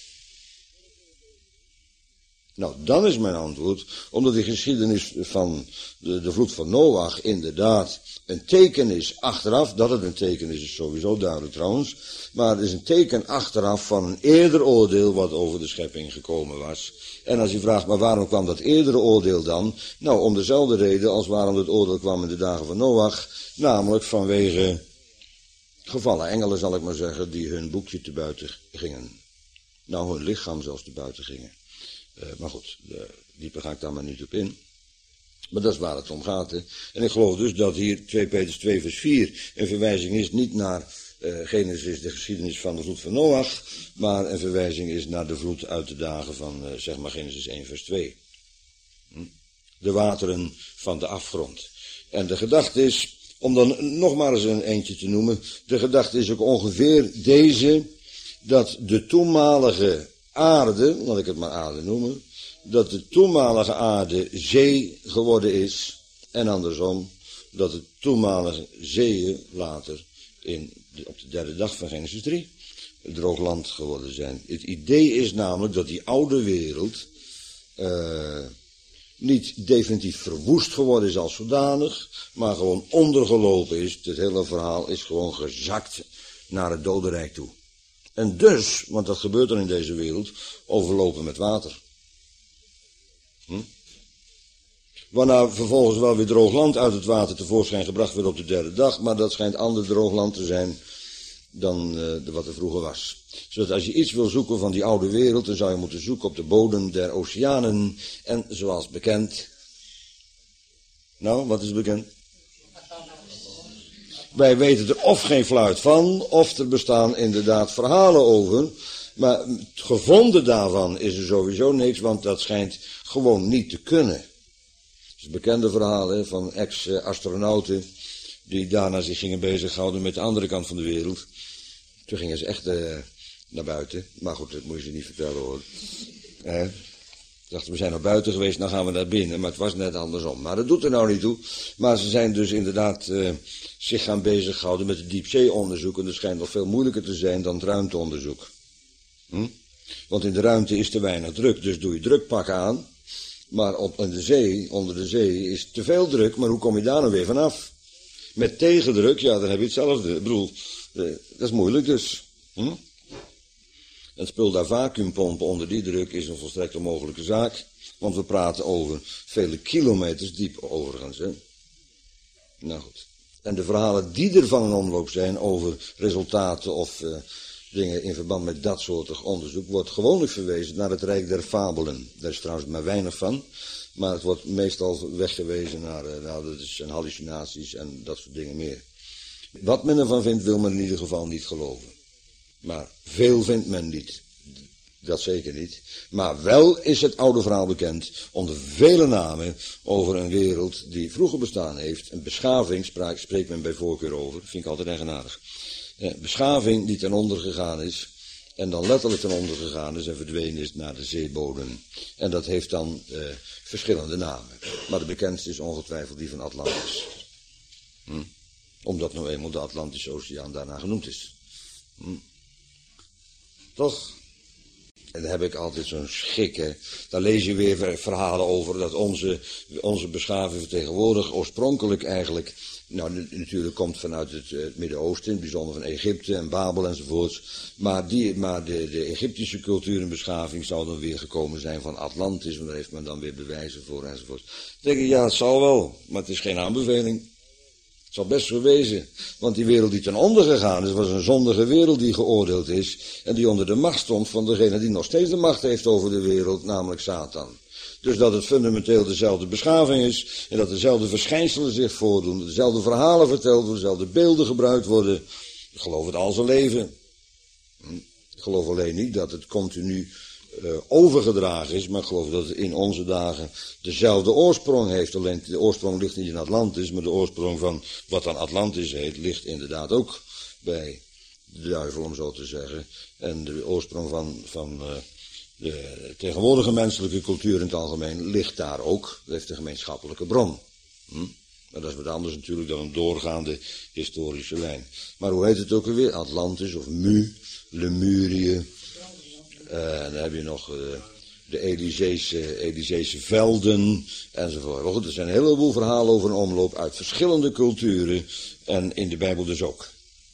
Nou, dan is mijn antwoord, omdat die geschiedenis van de vloed van Noach inderdaad een teken is achteraf, dat het een teken is sowieso duidelijk trouwens, maar het is een teken achteraf van een eerder oordeel wat over de schepping gekomen was. En als u vraagt, maar waarom kwam dat eerdere oordeel dan? Nou, om dezelfde reden als waarom het oordeel kwam in de dagen van Noach, namelijk vanwege gevallen engelen, zal ik maar zeggen, die hun boekje te buiten gingen. Nou, hun lichaam zelfs te buiten gingen. Maar goed, dieper ga ik daar maar niet op in. Maar dat is waar het om gaat. Hè. En ik geloof dus dat hier 2 Petrus 2 vers 4 een verwijzing is niet naar Genesis, de geschiedenis van de vloed van Noach, maar een verwijzing is naar de vloed uit de dagen van, zeg maar, Genesis 1 vers 2. De wateren van de afgrond. En de gedachte is, om dan nog maar eens een eentje te noemen, de gedachte is ook ongeveer deze, dat de toenmalige aarde, laat ik het maar aarde noemen, dat de toenmalige aarde zee geworden is, en andersom, dat de toenmalige zeeën later op de 3e dag van Genesis 3 droog land geworden zijn. Het idee is namelijk dat die oude wereld niet definitief verwoest geworden is als zodanig, maar gewoon ondergelopen is. Het hele verhaal is gewoon gezakt naar het dodenrijk toe. En dus, want dat gebeurt er in deze wereld, overlopen met water. Waarna vervolgens wel weer droog land uit het water tevoorschijn gebracht werd op de 3e dag, maar dat schijnt ander droog land te zijn dan wat er vroeger was. Zodat als je iets wil zoeken van die oude wereld, dan zou je moeten zoeken op de bodem der oceanen. En zoals bekend. Nou, wat is bekend? Wij weten er of geen fluit van, of er bestaan inderdaad verhalen over. Maar het gevonden daarvan is er sowieso niks, want dat schijnt gewoon niet te kunnen. Het is een bekende verhaal hè, van ex-astronauten die daarna zich gingen bezighouden met de andere kant van de wereld. Toen gingen ze echt naar buiten. Maar goed, dat moet je ze niet vertellen hoor. Ze dachten, we zijn naar buiten geweest, nou gaan we naar binnen. Maar het was net andersom. Maar dat doet er nou niet toe. Maar ze zijn dus inderdaad zich gaan bezighouden met het diepzeeonderzoek. En dat schijnt nog veel moeilijker te zijn dan het ruimteonderzoek. Want in de ruimte is te weinig druk. Dus doe je drukpak aan. Maar onder de zee is te veel druk. Maar hoe kom je daar nou weer vanaf? Met tegendruk, ja, dan heb je hetzelfde. Ik bedoel, dat is moeilijk dus. Het spul daar vacuümpompen onder die druk is een volstrekt onmogelijke zaak. Want we praten over vele kilometers diep overigens. Hè? Nou goed. En de verhalen die er van in omloop zijn over resultaten of dingen in verband met dat soort onderzoek, wordt gewoonlijk verwezen naar het rijk der fabelen. Daar is trouwens maar weinig van. Maar het wordt meestal weggewezen naar dat zijn hallucinaties en dat soort dingen meer. Wat men ervan vindt, wil men in ieder geval niet geloven. Maar veel vindt men niet. Dat zeker niet. Maar wel is het oude verhaal bekend onder vele namen over een wereld die vroeger bestaan heeft. Een beschaving spreekt men bij voorkeur over. Dat vind ik altijd eigenaardig. Beschaving die ten onder gegaan is. En dan letterlijk ten onder gegaan is en verdwenen is naar de zeebodem. En dat heeft dan verschillende namen. Maar de bekendste is ongetwijfeld die van Atlantis. Omdat nou eenmaal de Atlantische Oceaan daarna genoemd is. Toch? En daar heb ik altijd zo'n schik, hè. Daar lees je weer verhalen over dat onze beschaving vertegenwoordig oorspronkelijk eigenlijk, nou natuurlijk komt vanuit het Midden-Oosten, in het bijzonder van Egypte en Babel enzovoorts. Maar de Egyptische cultuur en beschaving zou dan weer gekomen zijn van Atlantis, want daar heeft men dan weer bewijzen voor enzovoorts. Dan denk ik, ja, het zal wel, maar het is geen aanbeveling. Het zal best zo wezen, want die wereld die ten onder gegaan is, was een zondige wereld die geoordeeld is en die onder de macht stond van degene die nog steeds de macht heeft over de wereld, namelijk Satan. Dus dat het fundamenteel dezelfde beschaving is en dat dezelfde verschijnselen zich voordoen, dezelfde verhalen verteld worden, dezelfde beelden gebruikt worden. Ik geloof het al zijn leven. Ik geloof alleen niet dat het continu overgedragen is, maar ik geloof dat het in onze dagen dezelfde oorsprong heeft. Alleen de oorsprong ligt niet in Atlantis, maar de oorsprong van wat dan Atlantis heet, ligt inderdaad ook bij de duivel, om zo te zeggen. En de oorsprong van De tegenwoordige menselijke cultuur in het algemeen ligt daar ook. Dat heeft een gemeenschappelijke bron. Maar dat is wat anders natuurlijk dan een doorgaande historische lijn. Maar hoe heet het ook alweer? Atlantis of Lemurië. En dan heb je nog de Elyseese velden enzovoort. Maar goed, er zijn een heleboel verhalen over een omloop uit verschillende culturen. En in de Bijbel dus ook.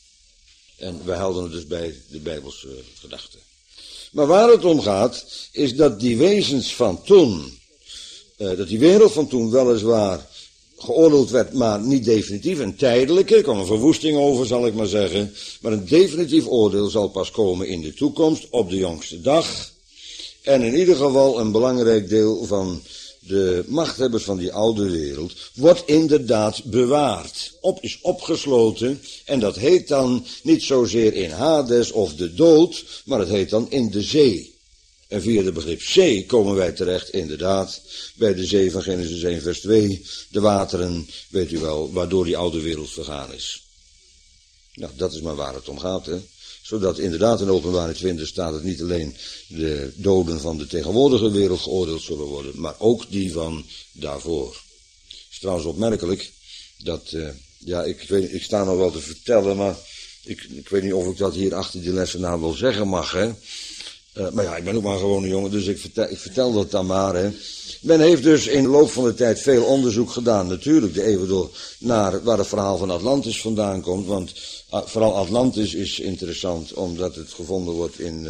En wij houden het dus bij de Bijbelse gedachten. Maar waar het om gaat, is dat die wezens van toen, dat die wereld van toen weliswaar geoordeeld werd, maar niet definitief, een tijdelijke, er kwam een verwoesting over, zal ik maar zeggen, maar een definitief oordeel zal pas komen in de toekomst, op de jongste dag. En in ieder geval een belangrijk deel van de machthebbers van die oude wereld wordt inderdaad bewaard, is opgesloten, en dat heet dan niet zozeer in Hades of de dood, maar het heet dan in de zee. En via het begrip zee komen wij terecht, inderdaad, bij de zee van Genesis 1 vers 2, de wateren, weet u wel, waardoor die oude wereld vergaan is. Nou, dat is maar waar het om gaat, hè. Zodat inderdaad in Openbaring 20 staat het niet alleen de doden van de tegenwoordige wereld geoordeeld zullen worden, maar ook die van daarvoor. Het is trouwens opmerkelijk dat, ik sta nog wel te vertellen, maar ik weet niet of ik dat hier achter die lessen nou wel zeggen mag, hè. Maar ja, ik ben ook maar gewoon een jongen, dus ik vertel dat dan maar, hè. Men heeft dus in de loop van de tijd veel onderzoek gedaan, natuurlijk de eeuwen door, naar waar het verhaal van Atlantis vandaan komt, want vooral Atlantis is interessant, omdat het gevonden wordt in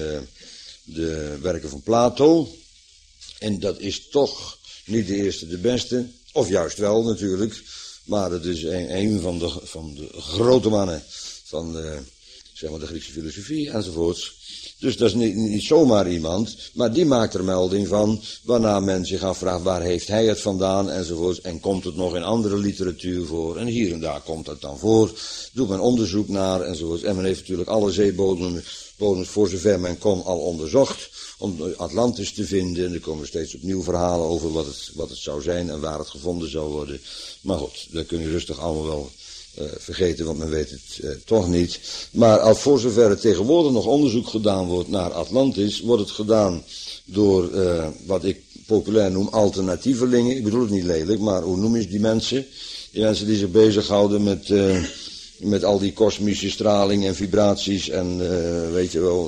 de werken van Plato. En dat is toch niet de eerste de beste, of juist wel natuurlijk, maar het is een van de grote mannen van zeg maar de Griekse filosofie enzovoorts. Dus dat is niet zomaar iemand, maar die maakt er melding van, waarna men zich afvraagt waar heeft hij het vandaan enzovoorts. En komt het nog in andere literatuur voor, en hier en daar komt dat dan voor. Doet men onderzoek naar enzovoorts. En men heeft natuurlijk alle zeebodems voor zover men kon al onderzocht, om Atlantis te vinden. En er komen steeds opnieuw verhalen over wat het zou zijn en waar het gevonden zou worden. Maar goed, dat kun je rustig allemaal wel vergeten, want men weet het toch niet. Maar als voor zover er tegenwoordig nog onderzoek gedaan wordt naar Atlantis, wordt het gedaan door wat ik populair noem alternatievelingen. Ik bedoel het niet lelijk, maar hoe noem je die mensen? Die mensen die zich bezighouden met al die kosmische straling en vibraties en weet je wel.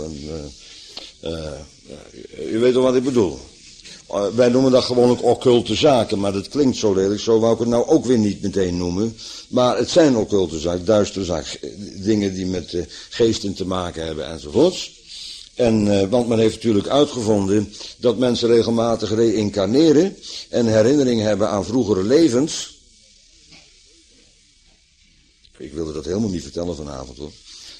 U weet wel wat ik bedoel. Wij noemen dat gewoon ook occulte zaken, maar dat klinkt zo lelijk, zo wou ik het nou ook weer niet meteen noemen. Maar het zijn occulte zaken, duistere zaken, dingen die met geesten te maken hebben enzovoorts. Want men heeft natuurlijk uitgevonden dat mensen regelmatig reïncarneren en herinnering hebben aan vroegere levens. Ik wilde dat helemaal niet vertellen vanavond hoor,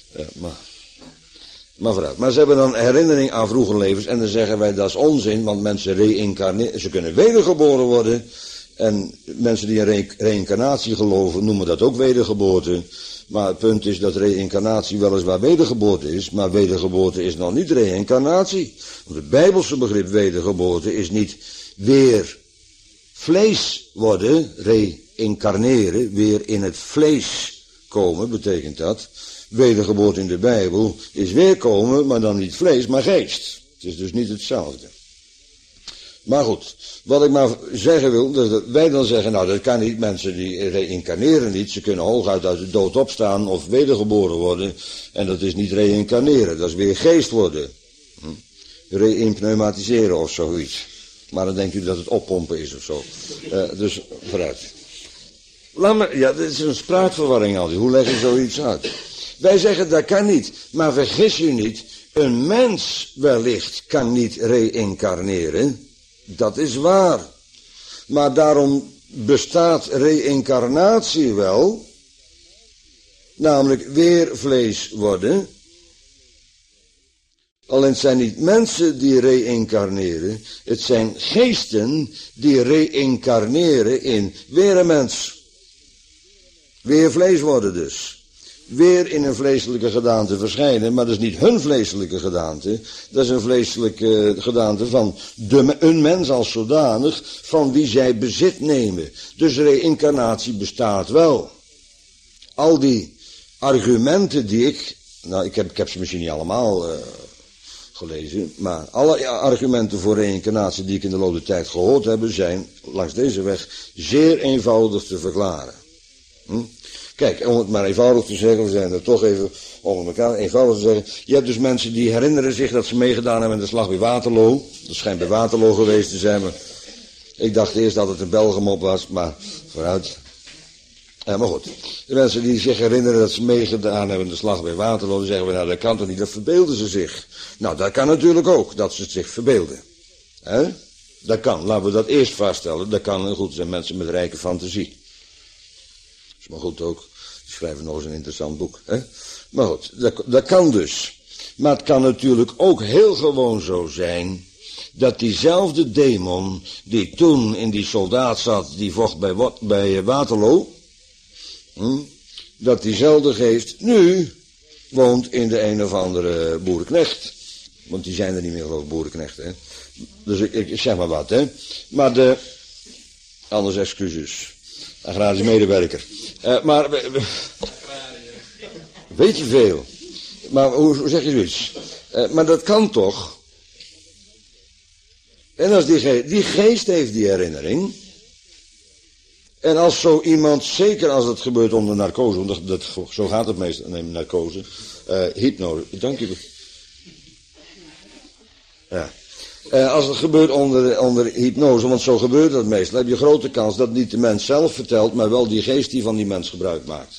maar vooruit. Maar ze hebben dan herinnering aan vroegere levens en dan zeggen wij dat is onzin, want mensen reïncarneren, ze kunnen wedergeboren worden. En mensen die in reïncarnatie geloven noemen dat ook wedergeboorte. Maar het punt is dat reïncarnatie weliswaar wedergeboorte is, maar wedergeboorte is nog niet reïncarnatie. Want het Bijbelse begrip wedergeboorte is niet weer vlees worden, reïncarneren, weer in het vlees komen, betekent dat. Wedergeboorte in de Bijbel is weerkomen, maar dan niet vlees, maar geest. Het is dus niet hetzelfde. Maar goed, wat ik maar zeggen wil, dat wij dan zeggen, nou dat kan niet, mensen die reïncarneren niet, ze kunnen hooguit uit de dood opstaan of wedergeboren worden, en dat is niet reïncarneren, dat is weer geest worden. Reïmpneumatiseren of zoiets. Maar dan denkt u dat het oppompen is of zo. Dus vooruit. Ja, dit is een spraakverwarring altijd, hoe leg je zoiets uit? Wij zeggen dat kan niet, maar vergis u niet, een mens wellicht kan niet reïncarneren. Dat is waar. Maar daarom bestaat reïncarnatie wel, namelijk weer vlees worden. Alleen het zijn niet mensen die reïncarneren, het zijn geesten die reïncarneren in weer een mens. Weer vlees worden dus. Weer in een vleeselijke gedaante verschijnen, maar dat is niet hun vleeselijke gedaante, dat is een vleeselijke gedaante van een mens als zodanig, van wie zij bezit nemen. Dus reïncarnatie bestaat wel. Al die argumenten die ik heb ze misschien niet allemaal gelezen, maar alle argumenten voor reïncarnatie die ik in de loop der tijd gehoord heb, zijn langs deze weg zeer eenvoudig te verklaren. Kijk, om het maar eenvoudig te zeggen, we zijn er toch even onder elkaar, eenvoudig te zeggen. Je hebt dus mensen die herinneren zich dat ze meegedaan hebben in de slag bij Waterloo. Dat schijnt bij Waterloo geweest te zijn, maar ik dacht eerst dat het een Belgemop was, maar vooruit. Ja, maar goed. De mensen die zich herinneren dat ze meegedaan hebben in de slag bij Waterloo, dan zeggen we, nou dat kan toch niet, dat verbeelden ze zich. Nou, dat kan natuurlijk ook, dat ze het zich verbeelden. Dat kan, laten we dat eerst vaststellen. Dat kan, goed, zijn mensen met rijke fantasie. Is maar goed ook, die schrijven nog eens een interessant boek. Maar goed, dat kan dus. Maar het kan natuurlijk ook heel gewoon zo zijn dat diezelfde demon die toen in die soldaat zat, die vocht bij Waterloo, dat diezelfde geest nu woont in de een of andere boerenknecht. Want die zijn er niet meer, geloof ik, boerenknechten. Hè? Dus ik zeg maar wat, hè. Maar anders excuses. Agrarisch medewerker. Maar weet je veel. Maar hoe zeg je zoiets? Maar dat kan toch. En als die geest heeft die herinnering. En als zo iemand, zeker als het gebeurt onder narcose, want zo gaat het meestal, neem narcose, hypnose, dank u. Ja. Als het gebeurt onder hypnose, want zo gebeurt dat meestal, heb je grote kans dat niet de mens zelf vertelt, maar wel die geest die van die mens gebruik maakt.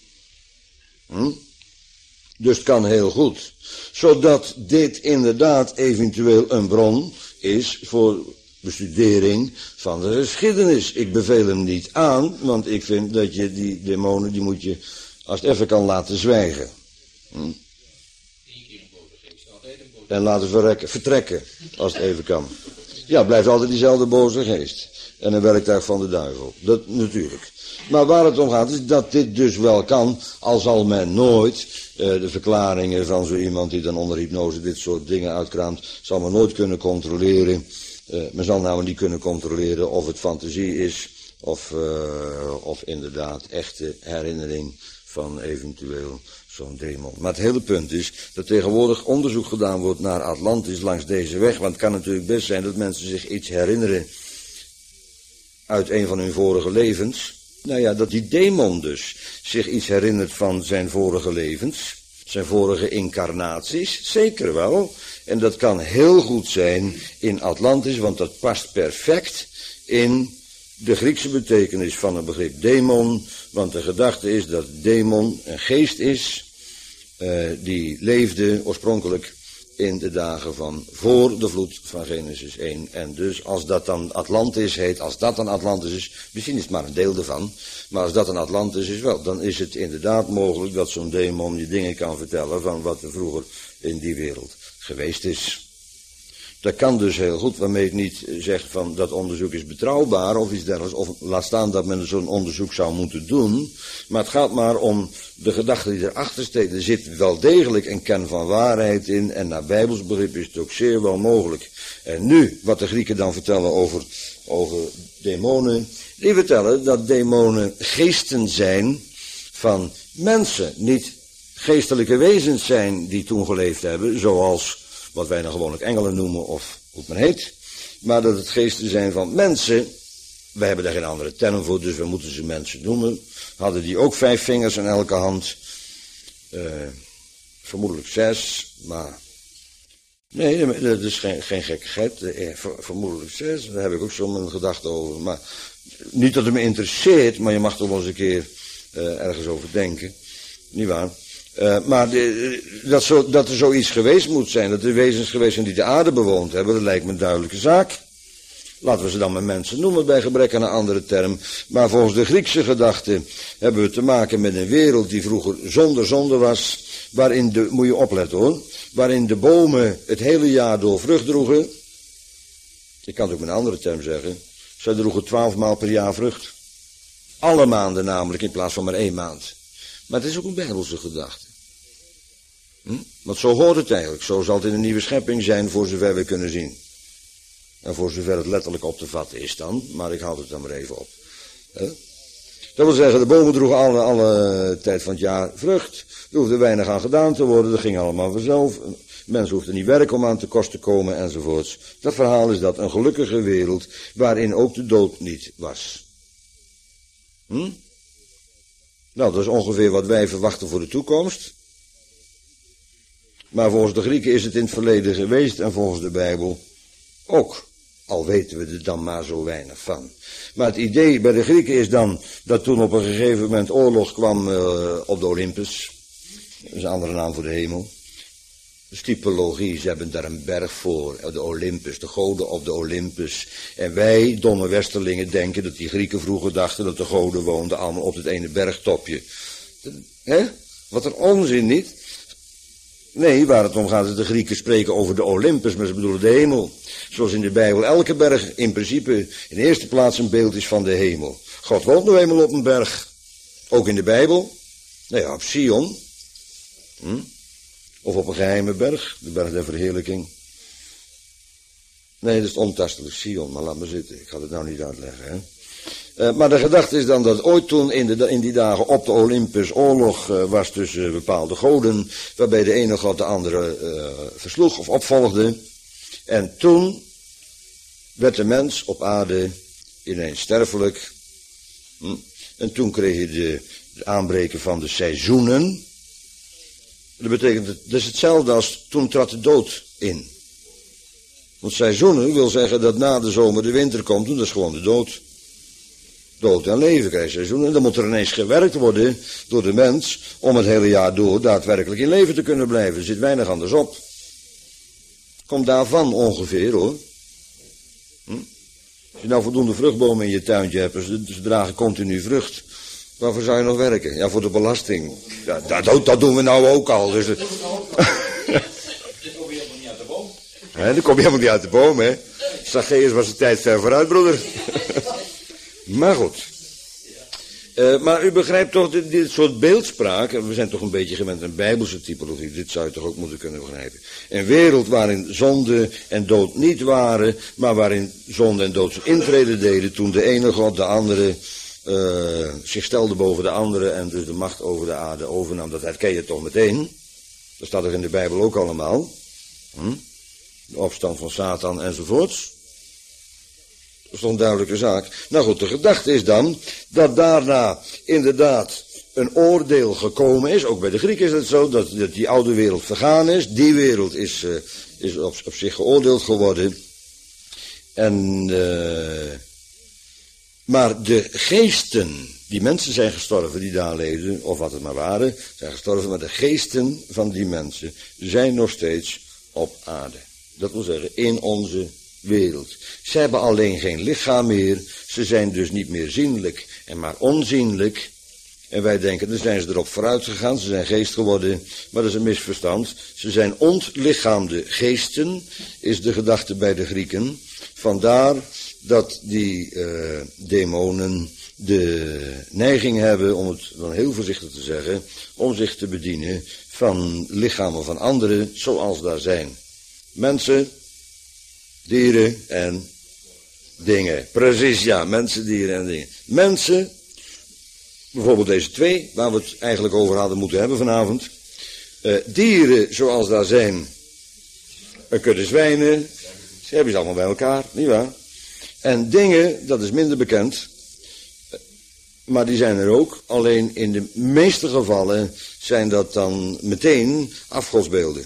Dus het kan heel goed. Zodat dit inderdaad eventueel een bron is voor bestudering van de geschiedenis. Ik beveel hem niet aan, want ik vind dat je die demonen, die moet je, als het even kan, laten zwijgen. En laten vertrekken, als het even kan. Ja, het blijft altijd diezelfde boze geest. En een werktuig van de duivel. Dat natuurlijk. Maar waar het om gaat is dat dit dus wel kan, al zal men nooit de verklaringen van zo iemand die dan onder hypnose dit soort dingen uitkraamt, zal men nooit kunnen controleren. Men zal namelijk niet kunnen controleren of het fantasie is of inderdaad echte herinnering van eventueel zo'n demon. Maar het hele punt is dat tegenwoordig onderzoek gedaan wordt naar Atlantis langs deze weg. Want het kan natuurlijk best zijn dat mensen zich iets herinneren uit een van hun vorige levens. Nou ja, dat die demon dus zich iets herinnert van zijn vorige levens, zijn vorige incarnaties, zeker wel. En dat kan heel goed zijn in Atlantis, want dat past perfect in de Griekse betekenis van het begrip demon. Want de gedachte is dat demon een geest is, die leefde oorspronkelijk in de dagen van voor de vloed van Genesis 1. En dus als dat dan Atlantis heet, als dat dan Atlantis is, misschien is het maar een deel ervan, maar als dat een Atlantis is wel, dan is het inderdaad mogelijk dat zo'n demon je dingen kan vertellen van wat er vroeger in die wereld geweest is. Dat kan dus heel goed, waarmee ik niet zeg van dat onderzoek is betrouwbaar of iets dergelijks, of laat staan dat men zo'n onderzoek zou moeten doen. Maar het gaat maar om de gedachte die erachter steekt. Er zit wel degelijk een kern van waarheid in en naar Bijbels begrip is het ook zeer wel mogelijk. En nu, wat de Grieken dan vertellen over demonen, die vertellen dat demonen geesten zijn van mensen, niet geestelijke wezens zijn die toen geleefd hebben, zoals wat wij dan gewoonlijk engelen noemen of hoe het maar heet, maar dat het geesten zijn van mensen. Wij hebben daar geen andere term voor, dus we moeten ze mensen noemen. Hadden die ook 5 vingers aan elke hand? Vermoedelijk 6, maar nee, dat is geen gekkigheid. Vermoedelijk 6, daar heb ik ook zo mijn gedachten over. Maar niet dat het me interesseert, maar je mag toch wel eens een keer ergens over denken. Niet waar? Maar dat er zoiets geweest moet zijn, dat er wezens geweest zijn die de aarde bewoond hebben, dat lijkt me een duidelijke zaak. Laten we ze dan maar mensen noemen bij gebrek aan een andere term. Maar volgens de Griekse gedachte hebben we te maken met een wereld die vroeger zonder zonde was, waarin moet je opletten hoor, waarin de bomen het hele jaar door vrucht droegen. Ik kan het ook met een andere term zeggen, zij droegen 12 maal per jaar vrucht. Alle maanden namelijk, in plaats van maar 1 maand. Maar het is ook een Bijbelse gedachte. Want zo hoort het eigenlijk. Zo zal het in een nieuwe schepping zijn voor zover we kunnen zien. En voor zover het letterlijk op te vatten is dan. Maar ik haal het dan maar even op. Dat wil zeggen, de bomen droegen alle tijd van het jaar vrucht. Er hoefde weinig aan gedaan te worden. Dat ging allemaal vanzelf. Mensen hoefden niet werken om aan te kost te komen enzovoorts. Dat verhaal is dat, een gelukkige wereld waarin ook de dood niet was. Nou, dat is ongeveer wat wij verwachten voor de toekomst. Maar volgens de Grieken is het in het verleden geweest en volgens de Bijbel ook. Al weten we er dan maar zo weinig van. Maar het idee bij de Grieken is dan dat toen op een gegeven moment oorlog kwam op de Olympus. Dat is een andere naam voor de hemel. Dus typologie, ze hebben daar een berg voor, de Olympus, de goden op de Olympus. En wij, domme westerlingen, denken dat die Grieken vroeger dachten dat de goden woonden allemaal op het ene bergtopje. Hè? Wat een onzin, niet? Nee, waar het om gaat is de Grieken spreken over de Olympus, maar ze bedoelen de hemel. Zoals in de Bijbel elke berg in principe in de eerste plaats een beeld is van de hemel. God woont nou eenmaal op een berg. Ook in de Bijbel. Nou ja, op Sion. Of op een geheime berg, de berg der verheerlijking. Nee, dat is het ontastelijk Sion, maar laat maar zitten. Ik ga het nou niet uitleggen, hè. Maar de gedachte is dan dat ooit toen in die dagen op de Olympus oorlog was tussen bepaalde goden, waarbij de ene god de andere versloeg of opvolgde. En toen werd de mens op aarde ineens sterfelijk. En toen kreeg je de aanbreken van de seizoenen. Dat betekent, dat is hetzelfde als toen trad de dood in. Want seizoenen wil zeggen dat na de zomer de winter komt, en dat is gewoon de dood. Dood en leven krijg je seizoenen. En dan moet er ineens gewerkt worden door de mens om het hele jaar door daadwerkelijk in leven te kunnen blijven. Er zit weinig anders op. Komt daarvan ongeveer, hoor. Als je nou voldoende vruchtbomen in je tuintje hebt, ze dragen continu vrucht. Waarvoor zou je nog werken? Ja, voor de belasting. Ja, dat doen we nou ook al. Dus dan kom je helemaal niet uit de boom. Dan kom je helemaal niet uit de boom, hè. Zacchaeus was de tijd ver vooruit, broeder. Maar goed. Maar u begrijpt toch, dit soort beeldspraak, we zijn toch een beetje gewend aan bijbelse typologie, dit zou je toch ook moeten kunnen begrijpen. Een wereld waarin zonde en dood niet waren, maar waarin zonde en dood zijn intrede deden, toen de ene god de andere zich stelde boven de andere en dus de macht over de aarde overnam. Dat herken je toch meteen. Dat staat er in de Bijbel ook allemaal. De opstand van Satan enzovoorts. Dat is toch een duidelijke zaak. Nou goed, de gedachte is dan dat daarna inderdaad een oordeel gekomen is. Ook bij de Grieken is het zo dat die oude wereld vergaan is. Die wereld is op zich geoordeeld geworden. Maar de geesten, die mensen zijn gestorven die daar leefden, of wat het maar waren, zijn gestorven, maar de geesten van die mensen zijn nog steeds op aarde. Dat wil zeggen, in onze wereld. Ze hebben alleen geen lichaam meer, ze zijn dus niet meer zienlijk en maar onzienlijk. En wij denken, dan zijn ze erop vooruit gegaan, ze zijn geest geworden, maar dat is een misverstand. Ze zijn ontlichaamde geesten, is de gedachte bij de Grieken. Vandaar dat die demonen de neiging hebben, om het dan heel voorzichtig te zeggen, om zich te bedienen van lichamen van anderen, zoals daar zijn. Mensen, dieren en dingen. Precies, ja, mensen, dieren en dingen. Mensen, bijvoorbeeld deze twee, waar we het eigenlijk over hadden moeten hebben vanavond. Dieren, zoals daar zijn, een kudde zwijnen, ze hebben ze allemaal bij elkaar, nietwaar? En dingen, dat is minder bekend, maar die zijn er ook. Alleen in de meeste gevallen zijn dat dan meteen afgodsbeelden.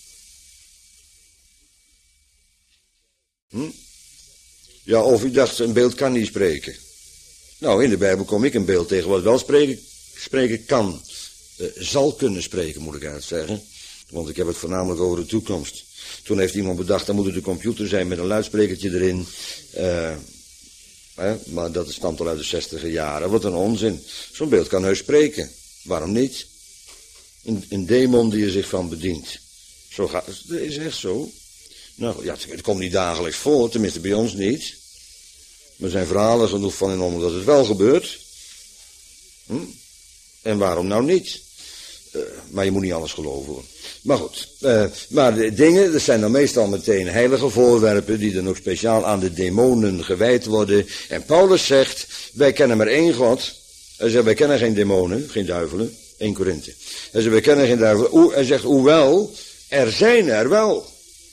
Ja, of u dacht, een beeld kan niet spreken. Nou, in de Bijbel kom ik een beeld tegen wat wel spreken kan. Zal kunnen spreken, moet ik uitzeggen. Want ik heb het voornamelijk over de toekomst. Toen heeft iemand bedacht, dan moet het een computer zijn met een luidsprekertje erin. Maar dat stamt al uit de 60e jaren. Wat een onzin. Zo'n beeld kan heus spreken. Waarom niet? Een demon die er zich van bedient. Zo gaat het. Dat is echt zo. Nou ja, het komt niet dagelijks voor, tenminste bij ons niet. Maar er zijn verhalen genoeg van in om dat het wel gebeurt. En waarom nou niet? Maar je moet niet alles geloven hoor. Maar goed, maar de dingen, dat zijn dan meestal meteen heilige voorwerpen die dan ook speciaal aan de demonen gewijd worden. En Paulus zegt, wij kennen maar één God. Hij zegt, wij kennen geen demonen, geen duivelen. 1 Korinthe. Hij zegt, wij kennen geen duivelen. Hij zegt, hoewel er zijn er wel.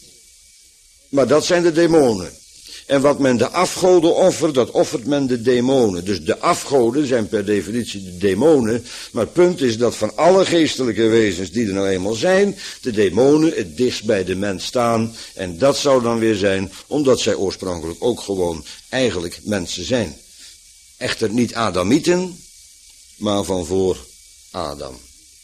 Maar dat zijn de demonen. En wat men de afgoden offert, dat offert men de demonen. Dus de afgoden zijn per definitie de demonen. Maar het punt is dat van alle geestelijke wezens die er nou eenmaal zijn, de demonen het dichtst bij de mens staan. En dat zou dan weer zijn, omdat zij oorspronkelijk ook gewoon eigenlijk mensen zijn. Echter niet Adamieten, maar van voor Adam.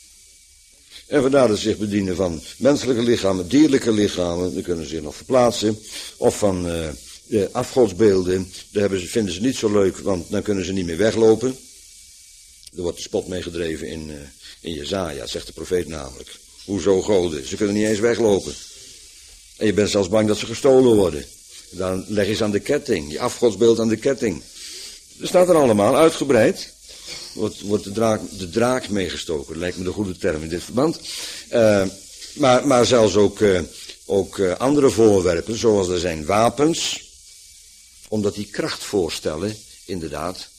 En vandaar dat ze zich bedienen van menselijke lichamen, dierlijke lichamen, dan kunnen ze zich nog verplaatsen. Of van de afgodsbeelden, daar vinden ze niet zo leuk, want dan kunnen ze niet meer weglopen. Er wordt de spot mee gedreven in Jesaja, zegt de profeet namelijk. Hoezo goden? Ze kunnen niet eens weglopen. En je bent zelfs bang dat ze gestolen worden. Dan leg je ze aan de ketting, je afgodsbeeld aan de ketting. Dat staat er allemaal, uitgebreid. Wordt de draak meegestoken, lijkt me de goede term in dit verband. Maar zelfs ook andere voorwerpen, zoals er zijn wapens, omdat die kracht voorstellen, inderdaad.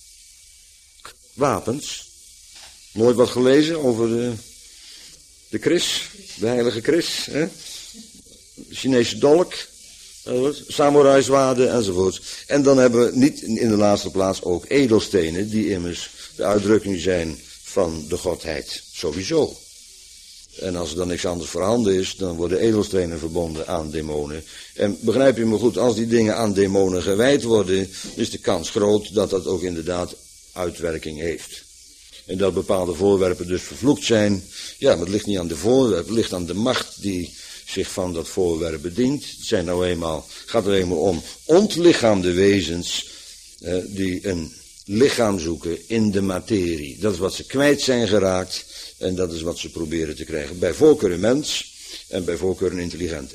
Wapens. Nooit wat gelezen over de kris, de heilige kris, hè? De Chinese dolk, samurai-zwaarden enzovoort. En dan hebben we niet in de laatste plaats ook edelstenen, die immers de uitdrukking zijn van de godheid, sowieso. En als er dan niks anders voorhanden is, dan worden edelstenen verbonden aan demonen. En begrijp je me goed, als die dingen aan demonen gewijd worden, is de kans groot dat dat ook inderdaad uitwerking heeft. En dat bepaalde voorwerpen dus vervloekt zijn. Ja, maar het ligt niet aan de voorwerpen, het ligt aan de macht die zich van dat voorwerp bedient. Het gaat er eenmaal om ontlichaamde wezens die een lichaam zoeken in de materie. Dat is wat ze kwijt zijn geraakt en dat is wat ze proberen te krijgen. Bij voorkeur een mens en bij voorkeur een intelligente.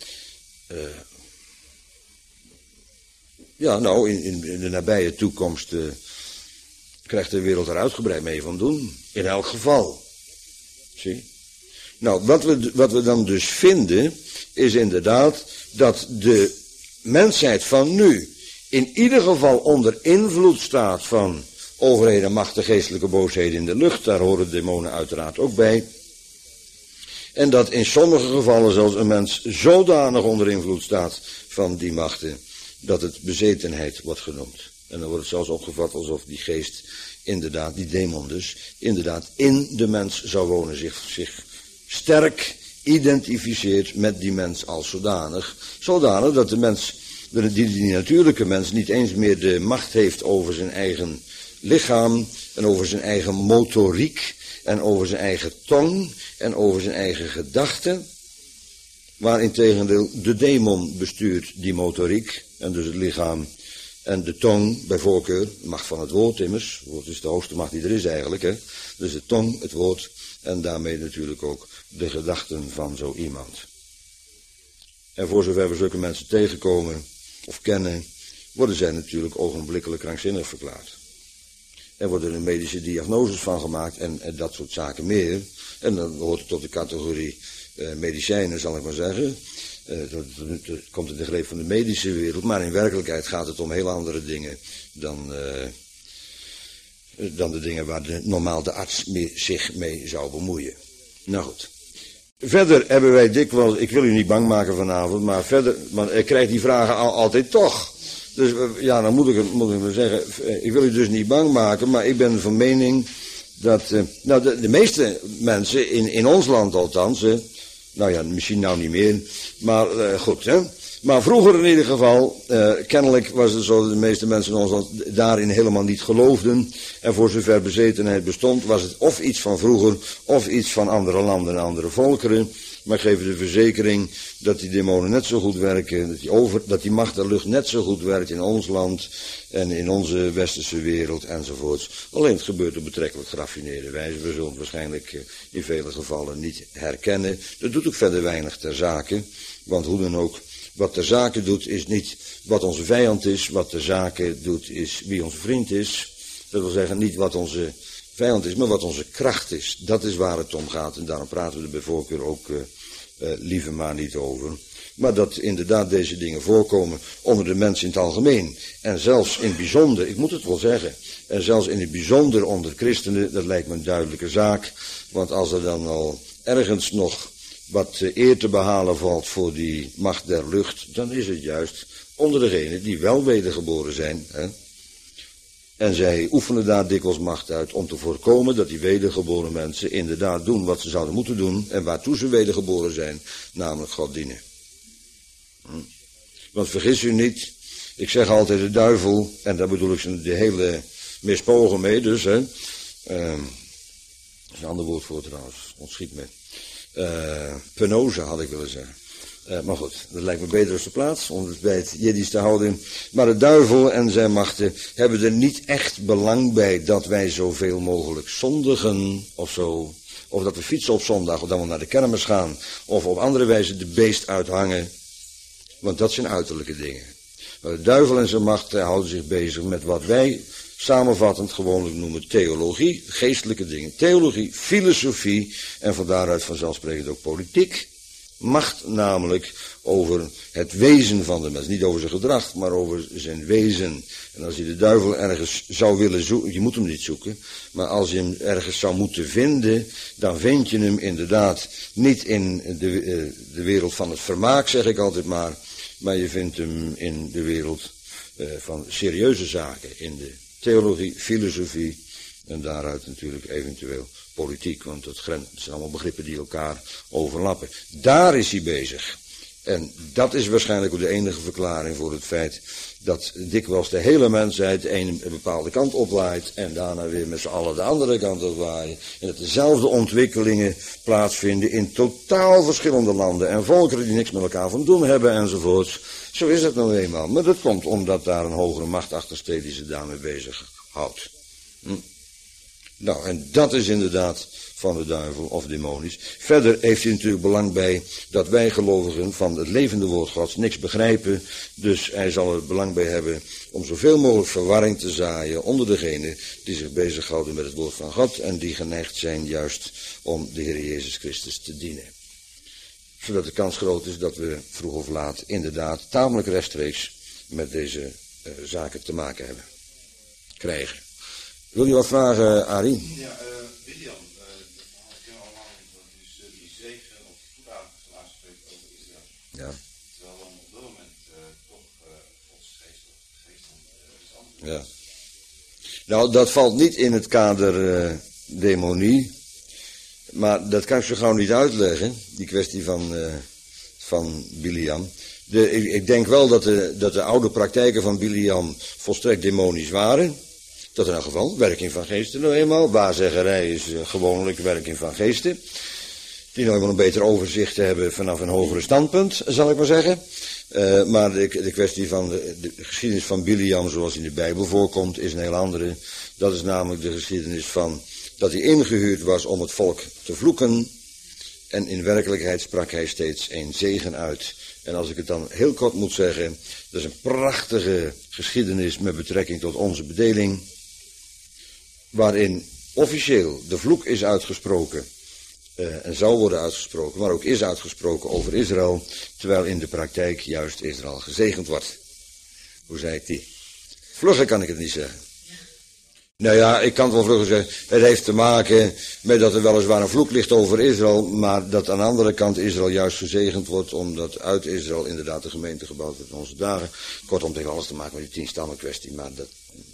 In de nabije toekomst krijgt de wereld er uitgebreid mee van doen. In elk geval. Zie? Nou, wat we dan dus vinden, is inderdaad dat de mensheid van nu in ieder geval onder invloed staat van overheden, machten, geestelijke boosheden in de lucht. Daar horen demonen uiteraard ook bij. En dat in sommige gevallen zelfs een mens zodanig onder invloed staat van die machten, dat het bezetenheid wordt genoemd. En dan wordt het zelfs opgevat alsof die geest inderdaad, die demon dus, inderdaad in de mens zou wonen, zich sterk identificeert met die mens als zodanig. Zodanig dat de mens, die natuurlijke mens, niet eens meer de macht heeft over zijn eigen lichaam en over zijn eigen motoriek en over zijn eigen tong en over zijn eigen gedachten. Waar integendeel de demon bestuurt die motoriek en dus het lichaam en de tong bij voorkeur, de macht van het woord immers. Het woord is de hoogste macht die er is eigenlijk, hè. Dus de tong, het woord en daarmee natuurlijk ook de gedachten van zo iemand. En voor zover we zulke mensen tegenkomen of kennen, worden zij natuurlijk ogenblikkelijk krankzinnig verklaard. Er worden er medische diagnoses van gemaakt en dat soort zaken meer. En dan hoort het tot de categorie medicijnen, zal ik maar zeggen. Dat komt in de greep van de medische wereld, maar in werkelijkheid gaat het om heel andere dingen dan de dingen waar normaal de arts zich mee zou bemoeien. Nou goed. Verder hebben wij dikwijls, ik wil u niet bang maken vanavond, maar ik krijg die vragen altijd toch. Dus ja, dan moet ik maar zeggen, ik wil u dus niet bang maken, maar ik ben van mening dat, de meeste mensen, in ons land althans, misschien nou niet meer, maar goed, hè. Maar vroeger in ieder geval, kennelijk was het zo dat de meeste mensen in ons land daarin helemaal niet geloofden. En voor zover bezetenheid bestond, was het of iets van vroeger, of iets van andere landen en andere volkeren. Maar ik geef de verzekering dat die demonen net zo goed werken, dat die macht der lucht net zo goed werkt in ons land en in onze westerse wereld enzovoorts. Alleen het gebeurt op betrekkelijk geraffineerde wijze. We zullen het waarschijnlijk in vele gevallen niet herkennen. Dat doet ook verder weinig ter zake, want hoe dan ook, wat ter zake doet is niet wat onze vijand is, wat ter zake doet is wie onze vriend is. Dat wil zeggen niet wat onze vijand is, maar wat onze kracht is. Dat is waar het om gaat en daarom praten we er bij voorkeur ook liever maar niet over. Maar dat inderdaad deze dingen voorkomen onder de mensen in het algemeen. En zelfs in het bijzonder, ik moet het wel zeggen, en zelfs in het bijzonder onder christenen, dat lijkt me een duidelijke zaak. Want als er dan al ergens nog wat eer te behalen valt voor die macht der lucht, dan is het juist onder degenen die wel wedergeboren zijn. Hè? En zij oefenen daar dikwijls macht uit om te voorkomen dat die wedergeboren mensen inderdaad doen wat ze zouden moeten doen en waartoe ze wedergeboren zijn, namelijk God dienen. Want vergis u niet, ik zeg altijd de duivel, en daar bedoel ik de hele mispogen mee, dus hè. Dat is een ander woord voor trouwens, ontschiet me. Penose had ik willen zeggen. Maar goed, dat lijkt me beter op de plaats, om het bij het Jiddisch te houden. Maar de duivel en zijn machten hebben er niet echt belang bij dat wij zoveel mogelijk zondigen of zo. Of dat we fietsen op zondag, of dat we naar de kermis gaan. Of op andere wijze de beest uithangen. Want dat zijn uiterlijke dingen. Maar de duivel en zijn machten houden zich bezig met wat wij samenvattend gewoonlijk noemen theologie, geestelijke dingen. Theologie, filosofie en van daaruit vanzelfsprekend ook politiek. Macht namelijk over het wezen van de mens. Niet over zijn gedrag, maar over zijn wezen. En als je de duivel ergens zou willen zoeken, je moet hem niet zoeken, maar als je hem ergens zou moeten vinden, dan vind je hem inderdaad niet in de wereld van het vermaak, zeg ik altijd maar je vindt hem in de wereld van serieuze zaken. In de theologie, filosofie en daaruit natuurlijk eventueel politiek, want dat zijn allemaal begrippen die elkaar overlappen. Daar is hij bezig. En dat is waarschijnlijk ook de enige verklaring voor het feit dat dikwijls de hele mensheid een bepaalde kant opwaait en daarna weer met z'n allen de andere kant opwaaien. En dat dezelfde ontwikkelingen plaatsvinden in totaal verschillende landen en volkeren die niks met elkaar van doen hebben enzovoorts. Zo is het nou eenmaal. Maar dat komt omdat daar een hogere macht achter steekt die ze daarmee bezighoudt. Nou, en dat is inderdaad van de duivel of demonisch. Verder heeft hij natuurlijk belang bij dat wij gelovigen van het levende woord Gods niks begrijpen. Dus hij zal er belang bij hebben om zoveel mogelijk verwarring te zaaien onder degenen die zich bezighouden met het woord van God en die geneigd zijn juist om de Heer Jezus Christus te dienen. Zodat de kans groot is dat we vroeg of laat inderdaad tamelijk rechtstreeks met deze zaken te maken hebben. Krijgen. Wil je wat vragen, Arie? Ja, William, ik ken allemaal niet, dat is die zegen of toenadering spreekt over Israël. Ja. Terwijl dan op dat moment toch Gods geest is anders. Ja. Nou, dat valt niet in het kader demonie, maar dat kan ik zo gauw niet uitleggen, die kwestie van Biliam. Ik denk wel dat de oude praktijken van Biliam volstrekt demonisch waren. Dat in elk geval, werking van geesten nou eenmaal. Waarzeggerij is gewoonlijk werking van geesten. Die nou eenmaal een beter overzicht hebben vanaf een hogere standpunt, zal ik maar zeggen. Maar de kwestie van de geschiedenis van Biliam zoals in de Bijbel voorkomt, is een heel andere. Dat is namelijk de geschiedenis van dat hij ingehuurd was om het volk te vloeken. En in werkelijkheid sprak hij steeds een zegen uit. En als ik het dan heel kort moet zeggen, dat is een prachtige geschiedenis met betrekking tot onze bedeling. Waarin officieel de vloek is uitgesproken en zou worden uitgesproken, maar ook is uitgesproken over Israël, terwijl in de praktijk juist Israël gezegend wordt. Hoe zei ik die? Vlugger kan ik het niet zeggen. Nou ja, ik kan het wel vlugger zeggen. Het heeft te maken met dat er weliswaar een vloek ligt over Israël, maar dat aan de andere kant Israël juist gezegend wordt, omdat uit Israël inderdaad de gemeente gebouwd wordt in onze dagen. Kortom, het heeft alles te maken met die 10 stammen kwestie, maar dat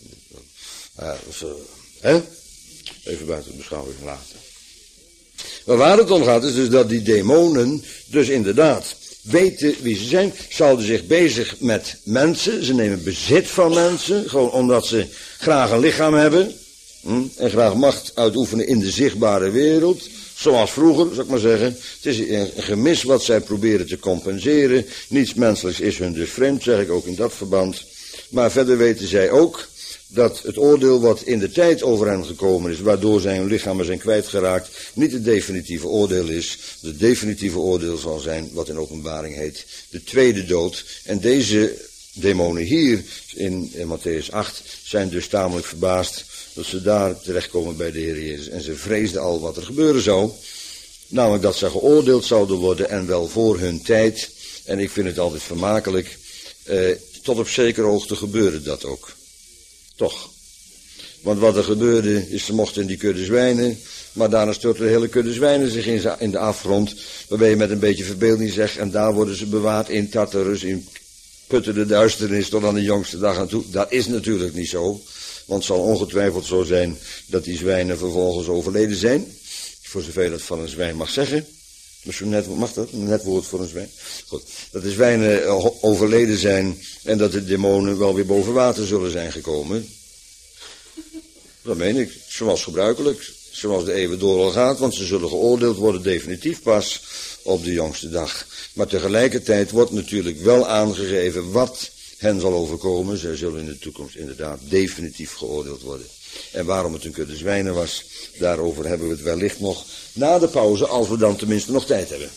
hè? Even buiten de beschouwing laten. Maar waar het om gaat is dus dat die demonen dus inderdaad weten wie ze zijn. Ze houden zich bezig met mensen. Ze nemen bezit van mensen. Gewoon omdat ze graag een lichaam hebben. En graag macht uitoefenen in de zichtbare wereld. Zoals vroeger, zou ik maar zeggen. Het is een gemis wat zij proberen te compenseren. Niets menselijks is hun dus vreemd, zeg ik ook in dat verband. Maar verder weten zij ook dat het oordeel wat in de tijd over hen gekomen is, waardoor zij hun lichamen zijn kwijtgeraakt, niet het definitieve oordeel is. Het definitieve oordeel zal zijn, wat in openbaring heet, de tweede dood. En deze demonen hier in Mattheüs 8 zijn dus tamelijk verbaasd dat ze daar terechtkomen bij de Heer Jezus. En ze vreesden al wat er gebeuren zou. Namelijk dat ze geoordeeld zouden worden en wel voor hun tijd. En ik vind het altijd vermakelijk. Tot op zekere hoogte gebeurde dat ook. Toch. Want wat er gebeurde is, ze mochten in die kudde zwijnen Maar daarna storten de hele kudde zwijnen zich in de afgrond, waarbij je met een beetje verbeelding zegt, en daar worden ze bewaard in Tartarus, in putten de duisternis tot aan de jongste dag aan toe. Dat is natuurlijk niet zo, want het zal ongetwijfeld zo zijn dat die zwijnen vervolgens overleden zijn, voor zover dat van een zwijn mag zeggen. Misschien mag dat, een net woord voor een zwijn. Goed, dat de zwijnen overleden zijn en dat de demonen wel weer boven water zullen zijn gekomen. Dat meen ik, zoals gebruikelijk, zoals de eeuwen door al gaat, want ze zullen geoordeeld worden definitief pas op de jongste dag. Maar tegelijkertijd wordt natuurlijk wel aangegeven wat hen zal overkomen. Zij zullen in de toekomst inderdaad definitief geoordeeld worden. En waarom het een kudde zwijnen was, daarover hebben we het wellicht nog na de pauze, als we dan tenminste nog tijd hebben.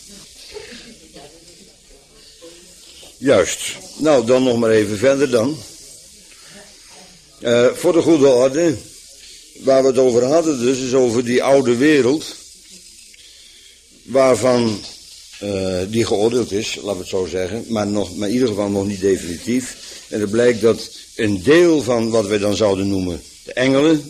Juist. Nou, dan nog maar even verder dan. Voor de goede orde, waar we het over hadden dus, is over die oude wereld, waarvan die geoordeeld is, laten we het zo zeggen, maar in ieder geval nog niet definitief. En het blijkt dat een deel van wat wij dan zouden noemen de engelen,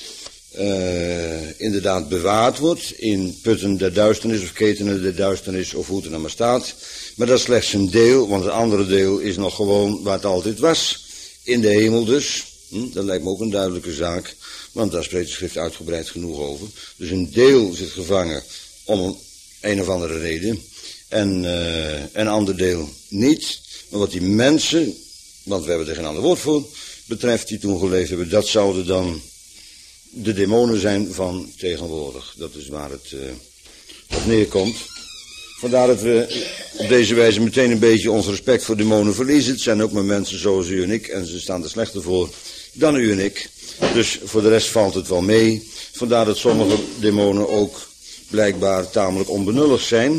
inderdaad bewaard wordt in putten der duisternis of ketenen der duisternis of hoe het er dan maar staat. Maar dat is slechts een deel, want het andere deel is nog gewoon waar het altijd was. In de hemel dus. Dat lijkt me ook een duidelijke zaak, want daar spreekt de schrift uitgebreid genoeg over. Dus een deel zit gevangen om een of andere reden en een ander deel niet. Maar wat die mensen, want we hebben er geen ander woord voor, betreft die toen geleefd hebben, dat zouden dan de demonen zijn van tegenwoordig. Dat is waar het op neerkomt. Vandaar dat we op deze wijze meteen een beetje ons respect voor demonen verliezen. Het zijn ook maar mensen zoals u en ik en ze staan er slechter voor dan u en ik. Dus voor de rest valt het wel mee. Vandaar dat sommige demonen ook blijkbaar tamelijk onbenullig zijn.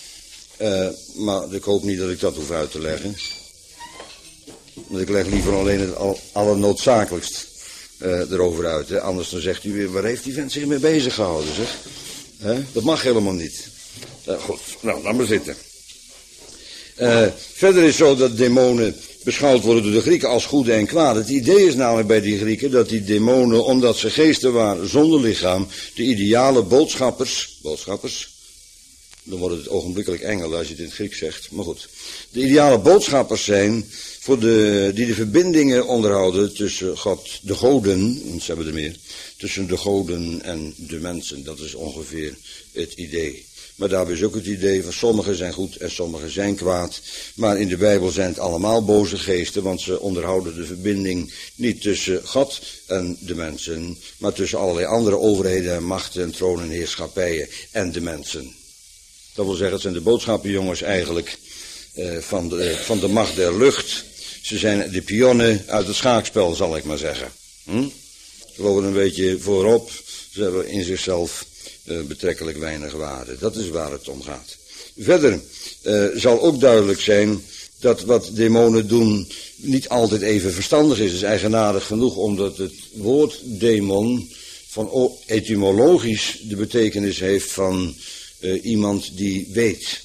Maar ik hoop niet dat ik dat hoef uit te leggen. Want ik leg liever alleen het allernoodzakelijkst erover uit. Hè? Anders dan zegt u weer, waar heeft die vent zich mee bezig gehouden, zeg? Dat mag helemaal niet. Goed, nou, laat maar zitten. Verder is zo dat demonen beschouwd worden door de Grieken als goede en kwade. Het idee is namelijk bij die Grieken dat die demonen, omdat ze geesten waren zonder lichaam, de ideale boodschappers, dan wordt het ogenblikkelijk engelen als je het in het Grieks zegt, maar goed. De ideale boodschappers zijn die de verbindingen onderhouden tussen God, de goden, want ze hebben er meer, tussen de goden en de mensen. Dat is ongeveer het idee. Maar daarbij is ook het idee van sommigen zijn goed en sommigen zijn kwaad. Maar in de Bijbel zijn het allemaal boze geesten, want ze onderhouden de verbinding niet tussen God en de mensen, maar tussen allerlei andere overheden en machten en tronen en heerschappijen en de mensen. Dat wil zeggen, het zijn de boodschappenjongens eigenlijk van de macht der lucht. Ze zijn de pionnen uit het schaakspel, zal ik maar zeggen. Ze lopen een beetje voorop, ze hebben in zichzelf betrekkelijk weinig waarde. Dat is waar het om gaat. Verder zal ook duidelijk zijn dat wat demonen doen niet altijd even verstandig is. Het is eigenaardig genoeg, omdat het woord demon van etymologisch de betekenis heeft van iemand die weet.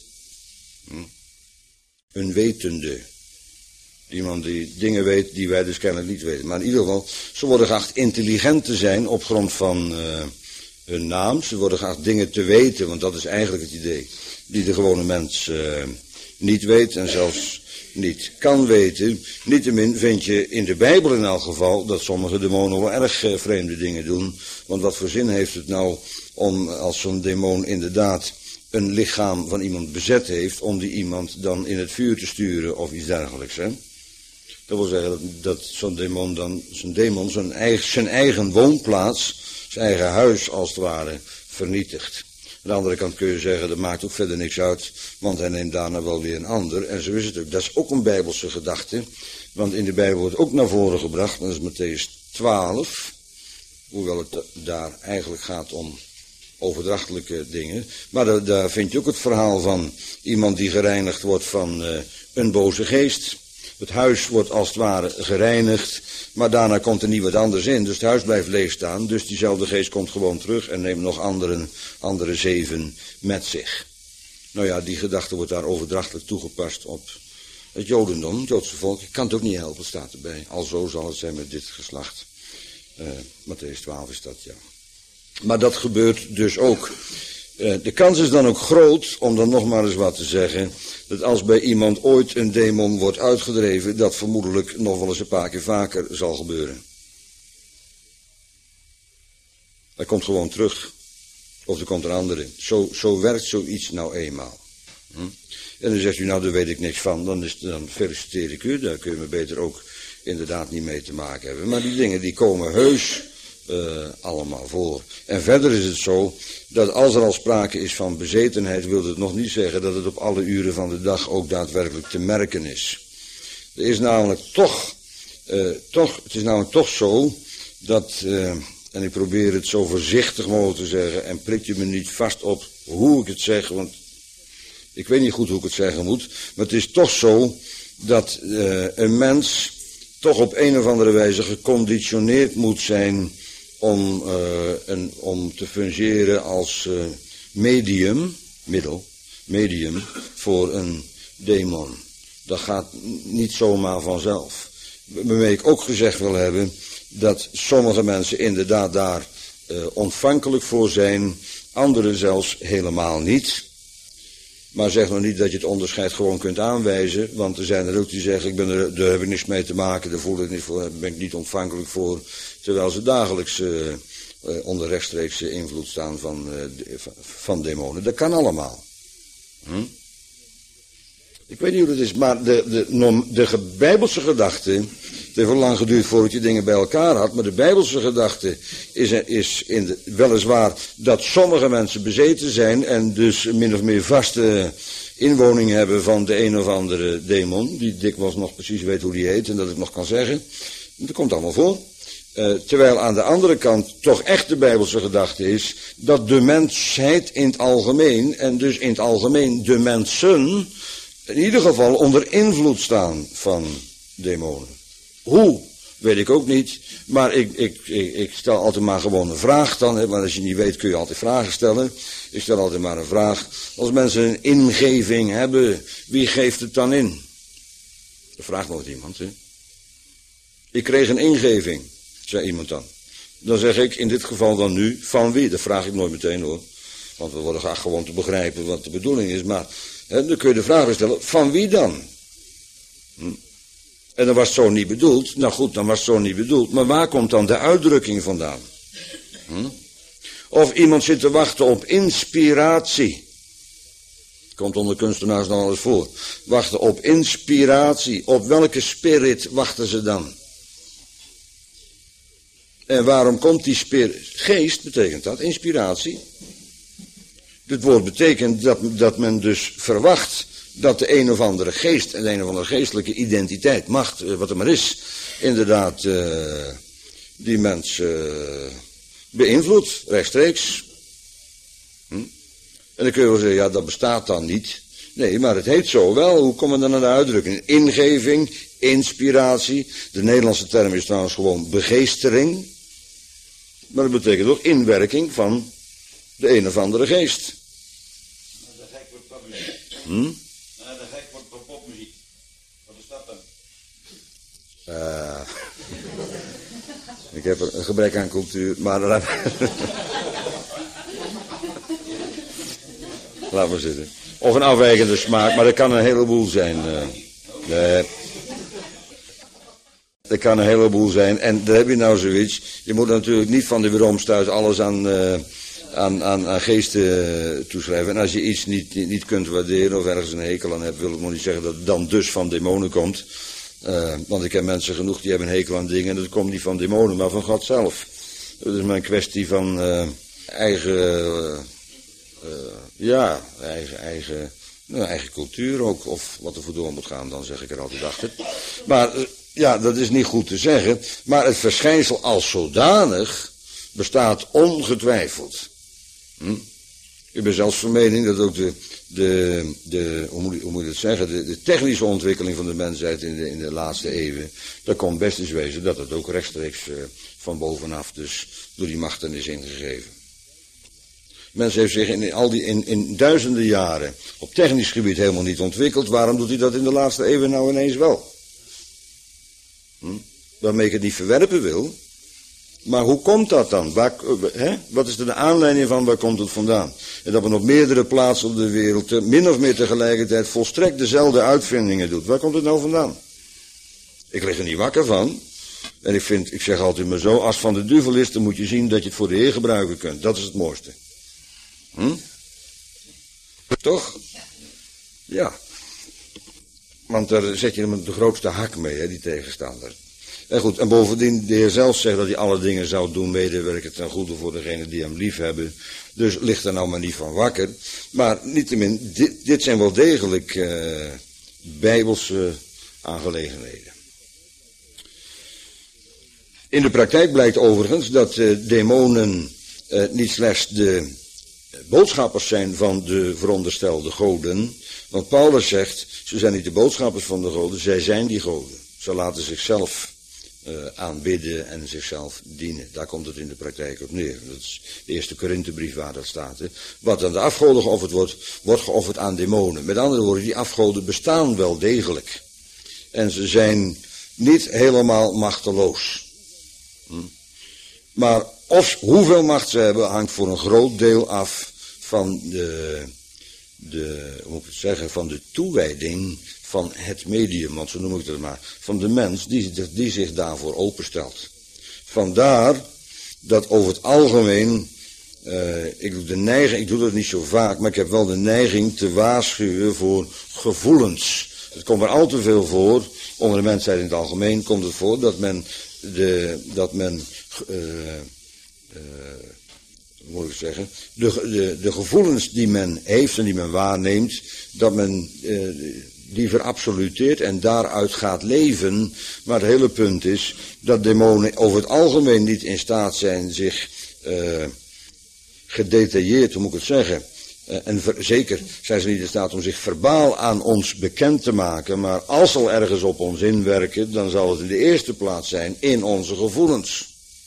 Een wetende. Iemand die dingen weet die wij dus kennelijk niet weten. Maar in ieder geval, ze worden geacht intelligent te zijn op grond van hun naam. Ze worden geacht dingen te weten, want dat is eigenlijk het idee. Die de gewone mens niet weet en zelfs niet kan weten. Niettemin vind je in de Bijbel in elk geval dat sommige demonen wel erg vreemde dingen doen. Want wat voor zin heeft het nou om, als zo'n demon inderdaad een lichaam van iemand bezet heeft, om die iemand dan in het vuur te sturen of iets dergelijks, hè? Dat wil zeggen dat zo'n demon dan, zijn eigen woonplaats, zijn eigen huis als het ware, vernietigt. Aan de andere kant kun je zeggen, dat maakt ook verder niks uit, want hij neemt daarna wel weer een ander. En zo is het ook. Dat is ook een Bijbelse gedachte, want in de Bijbel wordt ook naar voren gebracht, dat is Mattheüs 12, hoewel het daar eigenlijk gaat om overdrachtelijke dingen. Maar daar vind je ook het verhaal van iemand die gereinigd wordt van een boze geest. Het huis wordt als het ware gereinigd, maar daarna komt er niet wat anders in. Dus het huis blijft leeg staan, dus diezelfde geest komt gewoon terug en neemt nog andere 7 met zich. Nou ja, die gedachte wordt daar overdrachtelijk toegepast op het Jodendom, het Joodse volk. Je kan het ook niet helpen, staat erbij. Alzo zal het zijn met dit geslacht. Mattheüs 12 is dat, ja. Maar dat gebeurt dus ook. De kans is dan ook groot, om dan nog maar eens wat te zeggen, dat als bij iemand ooit een demon wordt uitgedreven, dat vermoedelijk nog wel eens een paar keer vaker zal gebeuren. Hij komt gewoon terug. Of er komt een andere. Zo werkt zoiets nou eenmaal. En dan zegt u, nou daar weet ik niks van. Dan feliciteer ik u. Daar kun je me beter ook inderdaad niet mee te maken hebben. Maar die dingen die komen heus allemaal voor. En verder is het zo dat als er al sprake is van bezetenheid, wil het nog niet zeggen dat het op alle uren van de dag ook daadwerkelijk te merken is. Er is namelijk het is namelijk toch zo dat, en ik probeer het zo voorzichtig mogelijk te zeggen en prik je me niet vast op hoe ik het zeg, want ik weet niet goed hoe ik het zeggen moet, maar het is toch zo dat een mens toch op een of andere wijze geconditioneerd moet zijn om te fungeren als medium voor een demon. Dat gaat niet zomaar vanzelf. Waarmee ik ook gezegd wil hebben dat sommige mensen inderdaad daar ontvankelijk voor zijn, anderen zelfs helemaal niet. Maar zeg nog niet dat je het onderscheid gewoon kunt aanwijzen, want er zijn er ook die zeggen, daar heb ik niks mee te maken, daar voel ik niet voor, daar ben ik niet ontvankelijk voor, terwijl ze dagelijks onder rechtstreekse invloed staan van demonen. Dat kan allemaal. Ik weet niet hoe dat is, maar de bijbelse gedachte, het heeft wel lang geduurd voordat je dingen bij elkaar had, maar de bijbelse gedachte is weliswaar dat sommige mensen bezeten zijn en dus min of meer vaste inwoning hebben van de een of andere demon, die dikwijls nog precies weet hoe die heet en dat ik nog kan zeggen. Dat komt allemaal voor. Terwijl aan de andere kant toch echt de bijbelse gedachte is dat de mensheid in het algemeen, en dus in het algemeen de mensen, in ieder geval onder invloed staan van demonen. Hoe, weet ik ook niet, maar ik stel altijd maar gewoon een vraag dan, hè, maar als je niet weet kun je altijd vragen stellen. Ik stel altijd maar een vraag. Als mensen een ingeving hebben, wie geeft het dan in? Dat vraagt nooit iemand, hè. Ik kreeg een ingeving, zei iemand dan. Dan zeg ik in dit geval dan nu, van wie? Dat vraag ik nooit meteen hoor. Want we worden graag gewoon te begrijpen wat de bedoeling is, maar dan kun je de vraag stellen, van wie dan? En dan was het zo niet bedoeld. Nou goed, dan was het zo niet bedoeld. Maar waar komt dan de uitdrukking vandaan? Of iemand zit te wachten op inspiratie. Komt onder kunstenaars nog wel eens voor. Wachten op inspiratie. Op welke spirit wachten ze dan? En waarom komt die spirit? Geest betekent dat, inspiratie. Dit woord betekent dat men dus verwacht dat de een of andere geest en de een of andere geestelijke identiteit, macht, wat er maar is, inderdaad die mens beïnvloedt, rechtstreeks. En dan kun je wel zeggen, ja dat bestaat dan niet. Nee, maar het heet zo wel. Hoe kom je dan naar de uitdrukking? Ingeving, inspiratie. De Nederlandse term is trouwens gewoon begeestering. Maar dat betekent ook inwerking van de een of andere geest. De gek wordt popmuziek. De gek wordt popmuziek. Wat is dat dan? Ik heb een gebrek aan cultuur, maar laat maar zitten. Of een afwijkende smaak, maar dat kan een heleboel zijn. Dat kan een heleboel zijn. En daar heb je nou zoiets. Je moet natuurlijk niet van de weeromstuit alles aan geesten toeschrijven. En als je iets niet kunt waarderen of ergens een hekel aan hebt, wil ik nog niet zeggen dat het dan dus van demonen komt. Want ik heb mensen genoeg die hebben een hekel aan dingen en dat komt niet van demonen, maar van God zelf. Dat is maar een kwestie van eigen cultuur ook. Of wat er voor door moet gaan, dan zeg ik er altijd achter. Maar ja, dat is niet goed te zeggen. Maar het verschijnsel als zodanig bestaat ongetwijfeld. Ik ben zelfs van mening dat ook hoe moet je dat zeggen, de technische ontwikkeling van de mensheid in de laatste eeuwen, dat kon best eens wezen dat het ook rechtstreeks van bovenaf dus door die machten is ingegeven. Mens heeft zich in duizenden jaren op technisch gebied helemaal niet ontwikkeld. Waarom doet hij dat in de laatste eeuwen nou ineens wel? Waarmee ik het niet verwerpen wil. Maar hoe komt dat dan? Wat is er de aanleiding van? Waar komt het vandaan? En dat men op meerdere plaatsen op de wereld min of meer tegelijkertijd volstrekt dezelfde uitvindingen doet. Waar komt het nou vandaan? Ik lig er niet wakker van. En ik zeg altijd maar zo, als het van de duivel is, dan moet je zien dat je het voor de Heer gebruiken kunt. Dat is het mooiste. Toch? Ja. Want daar zet je hem de grootste hak mee, hè, die tegenstander. En goed, en bovendien, de Heer zelf zegt dat hij alle dingen zou doen medewerken ten goede voor degenen die hem lief hebben. Dus ligt er nou maar niet van wakker. Maar niettemin, dit zijn wel degelijk bijbelse aangelegenheden. In de praktijk blijkt overigens dat demonen niet slechts de boodschappers zijn van de veronderstelde goden. Want Paulus zegt, ze zijn niet de boodschappers van de goden, zij zijn die goden. Ze laten zichzelf aanbidden en zichzelf dienen. Daar komt het in de praktijk op neer. Dat is de eerste Korinthebrief waar dat staat. Hè. Wat aan de afgoden geofferd wordt geofferd aan demonen. Met andere woorden, die afgoden bestaan wel degelijk. En ze zijn niet helemaal machteloos. Maar hoeveel macht ze hebben hangt voor een groot deel af van van de toewijding van het medium, want zo noem ik het maar, van de mens die zich daarvoor openstelt. Vandaar dat over het algemeen, ik doe dat niet zo vaak, maar ik heb wel de neiging te waarschuwen voor gevoelens. Het komt er al te veel voor, onder de mensheid in het algemeen komt het voor dat men de gevoelens die men heeft en die men waarneemt, dat men die verabsoluteert en daaruit gaat leven. Maar het hele punt is dat demonen over het algemeen niet in staat zijn zich gedetailleerd, hoe moet ik het zeggen, en zeker zijn ze niet in staat om zich verbaal aan ons bekend te maken, maar als ze al ergens op ons inwerken, dan zal het in de eerste plaats zijn in onze gevoelens.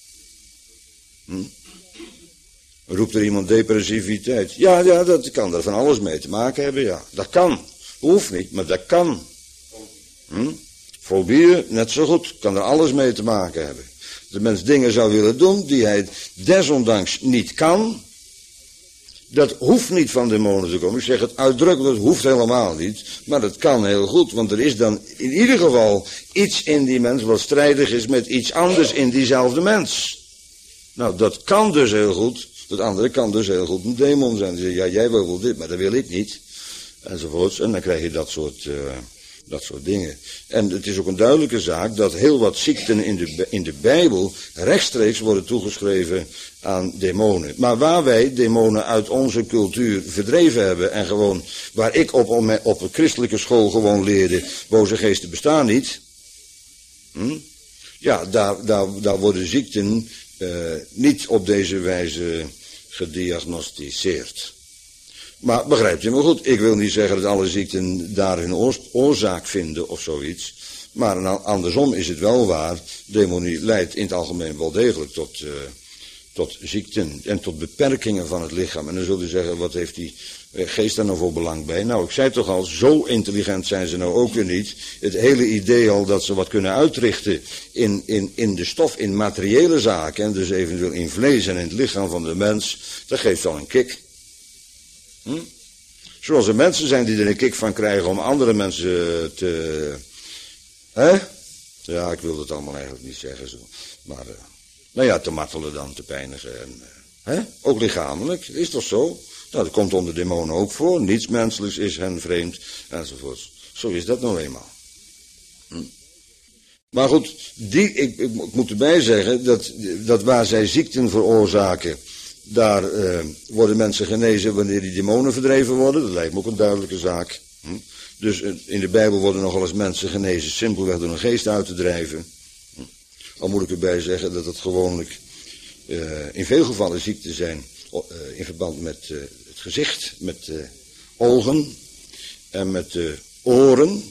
Roept er iemand depressiviteit? Ja, dat kan er van alles mee te maken hebben, ja. Dat kan. Hoeft niet, maar dat kan. Fobieën, net zo goed. Kan er alles mee te maken hebben. De mens dingen zou willen doen die hij desondanks niet kan. Dat hoeft niet van demonen te komen. Ik zeg het uitdrukkelijk, dat hoeft helemaal niet. Maar dat kan heel goed, want er is dan in ieder geval iets in die mens wat strijdig is met iets anders in diezelfde mens. Nou, dat kan dus heel goed. Dat andere kan dus heel goed een demon zijn. Die zegt, ja, jij wil wel dit, maar dat wil ik niet. Enzovoorts. En dan krijg je dat soort dingen. En het is ook een duidelijke zaak dat heel wat ziekten in de Bijbel rechtstreeks worden toegeschreven aan demonen. Maar waar wij demonen uit onze cultuur verdreven hebben en gewoon, waar ik op een christelijke school gewoon leerde, boze geesten bestaan niet. Ja, daar worden ziekten niet op deze wijze gediagnosticeerd. Maar begrijpt u me goed, ik wil niet zeggen dat alle ziekten daar hun oorzaak vinden of zoiets. Maar andersom is het wel waar, demonie leidt in het algemeen wel degelijk tot ziekten en tot beperkingen van het lichaam. En dan zult u zeggen, wat heeft die geest daar nou voor belang bij? Nou, ik zei toch al, zo intelligent zijn ze nou ook weer niet. Het hele idee al dat ze wat kunnen uitrichten in de stof, in materiële zaken, en dus eventueel in vlees en in het lichaam van de mens, dat geeft al een kick. Zoals er mensen zijn die er een kick van krijgen om andere mensen te... Ja, ik wil het allemaal eigenlijk niet zeggen zo. Maar, te martelen dan, te pijnigen. En, ook lichamelijk, is toch zo? Nou, dat komt onder demonen ook voor. Niets menselijks is hen vreemd, enzovoorts. Zo is dat nou eenmaal. Maar goed, ik moet erbij zeggen dat waar zij ziekten veroorzaken, daar worden mensen genezen wanneer die demonen verdreven worden. Dat lijkt me ook een duidelijke zaak. Dus in de Bijbel worden nogal eens mensen genezen simpelweg door een geest uit te drijven. Al moet ik erbij zeggen dat het gewoonlijk in veel gevallen ziekten zijn in verband met het gezicht, met de ogen en met de oren.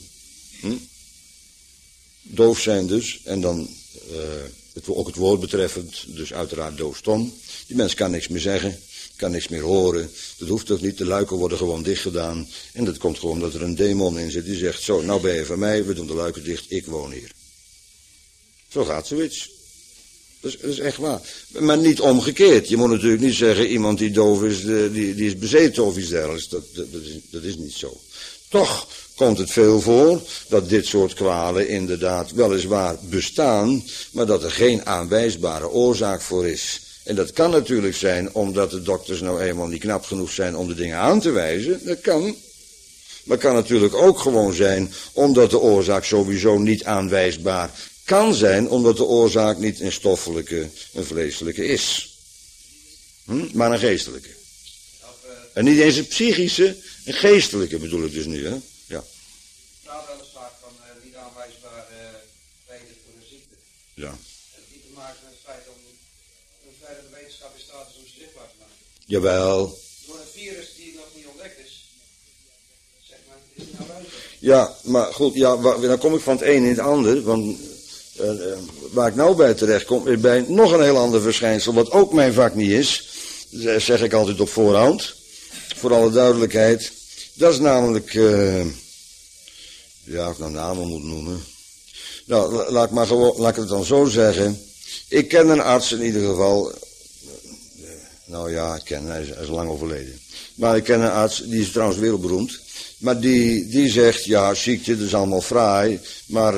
Doof zijn dus, en dan ook het woord betreffend, dus uiteraard doofstom. Die mens kan niks meer zeggen, kan niks meer horen. Dat hoeft toch niet, de luiken worden gewoon dicht gedaan. En dat komt gewoon omdat er een demon in zit die zegt, zo, nou ben je van mij, we doen de luiken dicht, ik woon hier. Zo gaat zoiets. Dat is echt waar. Maar niet omgekeerd. Je moet natuurlijk niet zeggen, iemand die doof is, die is bezeten of iets dergelijks. Dat is niet zo. Toch komt het veel voor dat dit soort kwalen inderdaad weliswaar bestaan, maar dat er geen aanwijsbare oorzaak voor is. En dat kan natuurlijk zijn omdat de dokters nou eenmaal niet knap genoeg zijn om de dingen aan te wijzen. Dat kan. Maar het kan natuurlijk ook gewoon zijn omdat de oorzaak sowieso niet aanwijsbaar kan zijn, omdat de oorzaak niet een stoffelijke, een vleeselijke is. Maar een geestelijke. En niet eens een psychische, een geestelijke bedoel ik dus nu, hè? Ja. Nou, wel een zaak van niet aanwijsbare reden voor een ziekte. Ja. Het heeft niet te maken met het feit om een verdere wetenschap in staat is om zichtbaar te maken. Jawel. Door een virus die nog niet ontdekt is, zeg maar, is het aanwijsbaar. Ja, maar goed, ja, dan kom ik van het een in het ander, want waar ik nou bij terecht kom, is bij nog een heel ander verschijnsel, wat ook mijn vak niet is, dat zeg ik altijd op voorhand, voor alle duidelijkheid. Dat is namelijk, ja, of ik nou namen moet noemen. Nou, laat ik het dan zo zeggen. Ik ken een arts in ieder geval, nou ja, hij is lang overleden. Maar ik ken een arts, die is trouwens wereldberoemd, maar die zegt, ja, ziekte, dat is allemaal fraai, maar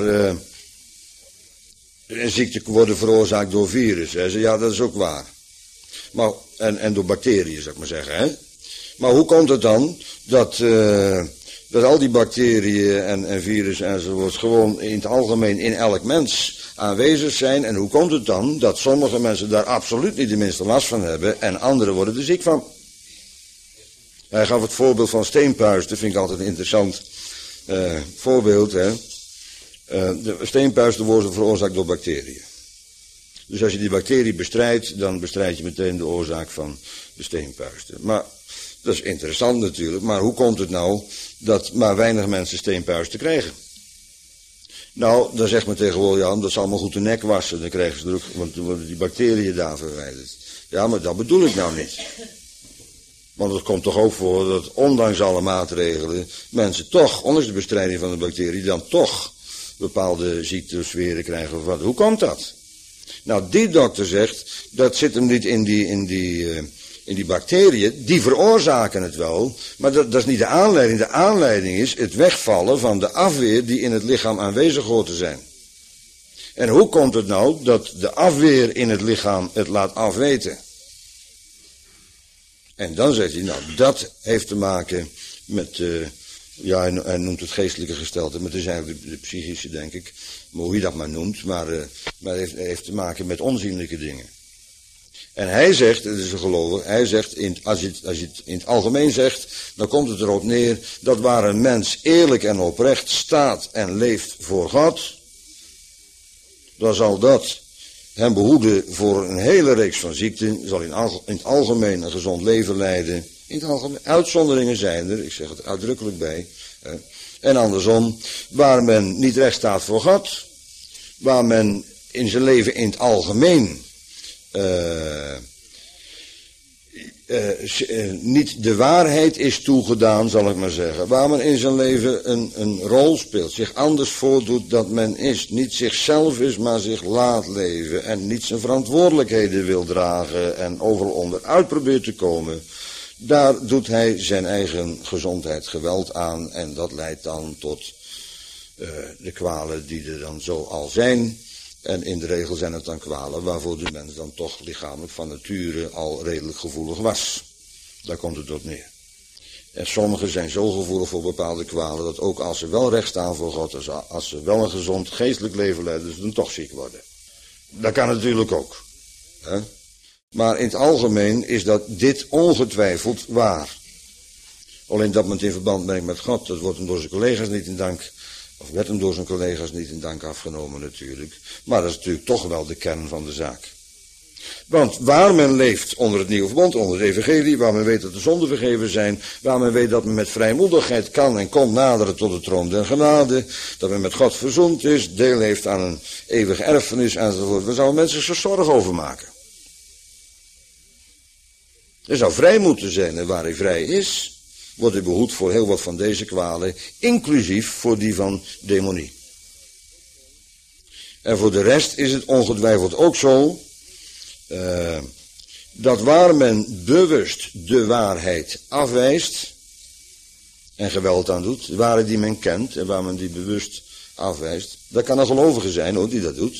een ziekte worden veroorzaakt door virussen. Hij zei, ja, dat is ook waar. Maar, en door bacteriën, zou ik maar zeggen, hè. Maar hoe komt het dan dat al die bacteriën en virussen enzovoort gewoon in het algemeen in elk mens aanwezig zijn? En hoe komt het dan dat sommige mensen daar absoluut niet de minste last van hebben en anderen worden er ziek van? Hij gaf het voorbeeld van steenpuist, dat vind ik altijd een interessant voorbeeld, hè. De steenpuisten worden veroorzaakt door bacteriën. Dus als je die bacterie bestrijdt, dan bestrijd je meteen de oorzaak van de steenpuisten. Maar dat is interessant natuurlijk, maar hoe komt het nou dat maar weinig mensen steenpuisten krijgen? Nou, dan zegt men tegenwoordig, ja, omdat ze allemaal goed de nek wassen, dan krijgen ze druk, want dan worden die bacteriën daar verwijderd. Ja, maar dat bedoel ik nou niet. Want het komt toch ook voor dat ondanks alle maatregelen mensen toch, ondanks de bestrijding van de bacterie, dan toch bepaalde ziektes, zweren krijgen of wat. Hoe komt dat? Nou, die dokter zegt, dat zit hem niet in die bacteriën, die veroorzaken het wel, maar dat is niet de aanleiding. De aanleiding is het wegvallen van de afweer die in het lichaam aanwezig hoort te zijn. En hoe komt het nou dat de afweer in het lichaam het laat afweten? En dan zegt hij, nou, dat heeft te maken met, ja, hij noemt het geestelijke gestelte, maar het is eigenlijk de psychische, denk ik, maar hoe je dat maar noemt, maar het heeft te maken met onzienlijke dingen. En hij zegt, het is een gelover, hij zegt, als je het in het algemeen zegt, dan komt het erop neer dat waar een mens eerlijk en oprecht staat en leeft voor God, dan zal dat hem behoeden voor een hele reeks van ziekten, zal in het algemeen een gezond leven leiden. In het algemeen, uitzonderingen zijn er, ik zeg het uitdrukkelijk bij. En andersom, waar men niet recht staat voor God, waar men in zijn leven in het algemeen niet de waarheid is toegedaan, zal ik maar zeggen. Waar men in zijn leven een rol speelt, zich anders voordoet dan men is. Niet zichzelf is, maar zich laat leven. En niet zijn verantwoordelijkheden wil dragen en overal onderuit probeert te komen. Daar doet hij zijn eigen gezondheid geweld aan. En dat leidt dan tot de kwalen die er dan zo al zijn. En in de regel zijn het dan kwalen waarvoor de mens dan toch lichamelijk van nature al redelijk gevoelig was. Daar komt het op neer. En sommigen zijn zo gevoelig voor bepaalde kwalen dat ook als ze wel recht staan voor God, als ze wel een gezond geestelijk leven leiden, ze dan toch ziek worden. Dat kan natuurlijk ook. Hè? Maar in het algemeen is dat dit ongetwijfeld waar. Alleen dat men het in verband brengt met God, dat wordt hem door zijn collega's niet in dank, of werd hem door zijn collega's niet in dank afgenomen natuurlijk. Maar dat is natuurlijk toch wel de kern van de zaak. Want waar men leeft onder het nieuwe verbond, onder het evangelie, waar men weet dat de zonden vergeven zijn, waar men weet dat men met vrijmoedigheid kan en komt naderen tot de troon der genade, dat men met God verzoend is, deel heeft aan een eeuwige erfenis enzovoort, daar zouden mensen zich zo zorgen over maken. Er zou vrij moeten zijn en waar hij vrij is, wordt hij behoed voor heel wat van deze kwalen, inclusief voor die van demonie. En voor de rest is het ongetwijfeld ook zo dat waar men bewust de waarheid afwijst en geweld aan doet, de waarheid die men kent en waar men die bewust afwijst, dat kan een gelovige zijn hoor, die dat doet.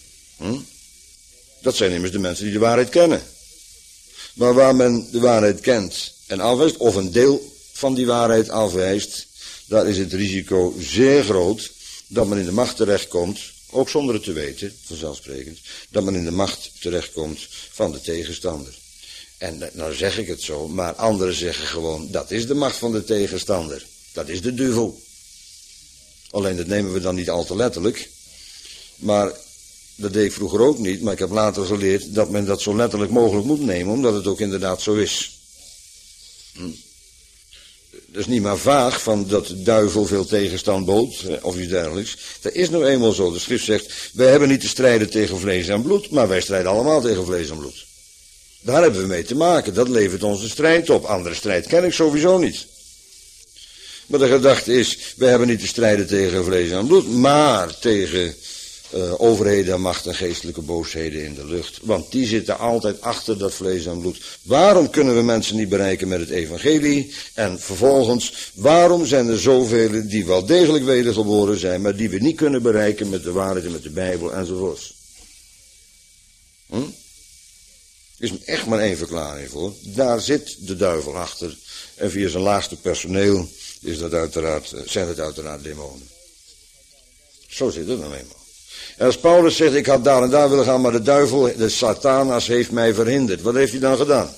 Dat zijn immers de mensen die de waarheid kennen. Maar waar men de waarheid kent en afwijst, of een deel van die waarheid afwijst, daar is het risico zeer groot dat men in de macht terechtkomt, ook zonder het te weten, vanzelfsprekend, dat men in de macht terechtkomt van de tegenstander. En nou zeg ik het zo, maar anderen zeggen gewoon, dat is de macht van de tegenstander. Dat is de duivel. Alleen dat nemen we dan niet al te letterlijk. Maar dat deed ik vroeger ook niet, maar ik heb later geleerd dat men dat zo letterlijk mogelijk moet nemen, omdat het ook inderdaad zo is. Dat is niet maar vaag van dat de duivel veel tegenstand bood, of iets dergelijks. Dat is nou eenmaal zo. De schrift zegt, wij hebben niet te strijden tegen vlees en bloed, maar wij strijden allemaal tegen vlees en bloed. Daar hebben we mee te maken, dat levert ons een strijd op. Andere strijd ken ik sowieso niet. Maar de gedachte is, wij hebben niet te strijden tegen vlees en bloed, maar tegen overheden en macht en geestelijke boosheden in de lucht. Want die zitten altijd achter dat vlees en bloed. Waarom kunnen we mensen niet bereiken met het evangelie? En vervolgens, waarom zijn er zoveel die wel degelijk wedergeboren zijn, maar die we niet kunnen bereiken met de waarheid en met de Bijbel enzovoorts? Er is echt maar één verklaring voor. Daar zit de duivel achter. En via zijn laagste personeel zijn het uiteraard demonen. Zo zit het nou eenmaal. En als Paulus zegt, ik had daar en daar willen gaan, maar de duivel, de Satanas, heeft mij verhinderd. Wat heeft hij dan gedaan?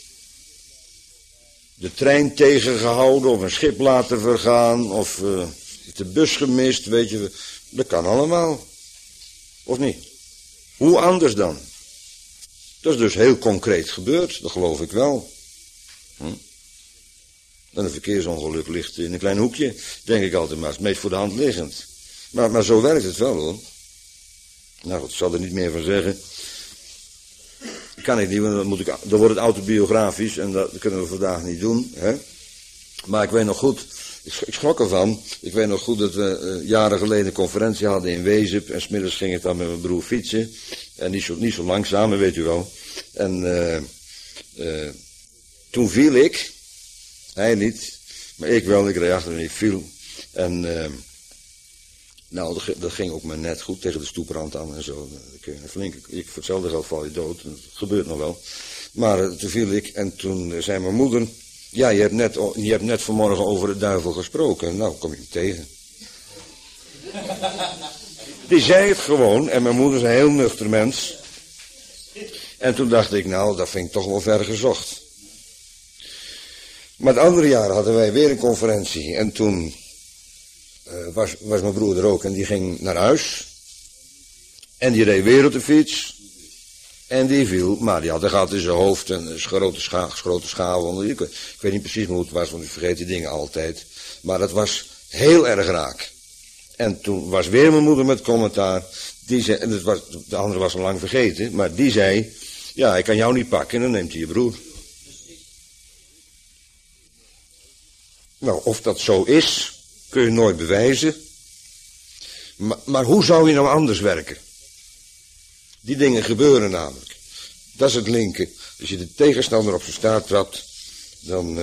De trein tegengehouden, of een schip laten vergaan, of de bus gemist, weet je. Dat kan allemaal. Of niet? Hoe anders dan? Dat is dus heel concreet gebeurd, dat geloof ik wel. Dan een verkeersongeluk ligt in een klein hoekje, denk ik altijd maar. Het is meest voor de hand liggend. Maar zo werkt het wel hoor. Nou goed, ik zal er niet meer van zeggen. Kan ik niet, want dan wordt het autobiografisch en dat kunnen we vandaag niet doen. Hè? Maar ik weet nog goed, ik schrok ervan. Ik weet nog goed dat we jaren geleden een conferentie hadden in Wezep. En 's middags ging ik dan met mijn broer fietsen. En niet zo langzaam, weet u wel. En toen viel ik. Hij niet, maar ik wel. Ik reed achter en ik viel. En nou, dat ging ook maar net goed tegen de stoeprand aan en zo. Voor hetzelfde geld val je dood. Dat gebeurt nog wel. Maar toen viel ik en toen zei mijn moeder, ja, je hebt net vanmorgen over de duivel gesproken. Nou, kom ik hem tegen. Die zei het gewoon en mijn moeder is een heel nuchter mens. En toen dacht ik, nou, dat vind ik toch wel ver gezocht. Maar het andere jaar hadden wij weer een conferentie en toen was mijn broer er ook en die ging naar huis. En die reed weer op de fiets. En die viel, maar die had een gat in zijn hoofd en een grote schaafwond. Ik weet niet precies hoe het was, want ik vergeet die dingen altijd. Maar dat was heel erg raak. En toen was weer mijn moeder met commentaar. Die zei, en de andere was al lang vergeten, maar die zei, ja, hij kan jou niet pakken en dan neemt hij je broer. Nou, of dat zo is, kun je nooit bewijzen. Maar hoe zou je nou anders werken? Die dingen gebeuren namelijk. Dat is het linker. Als je de tegenstander op zijn staart trapt, dan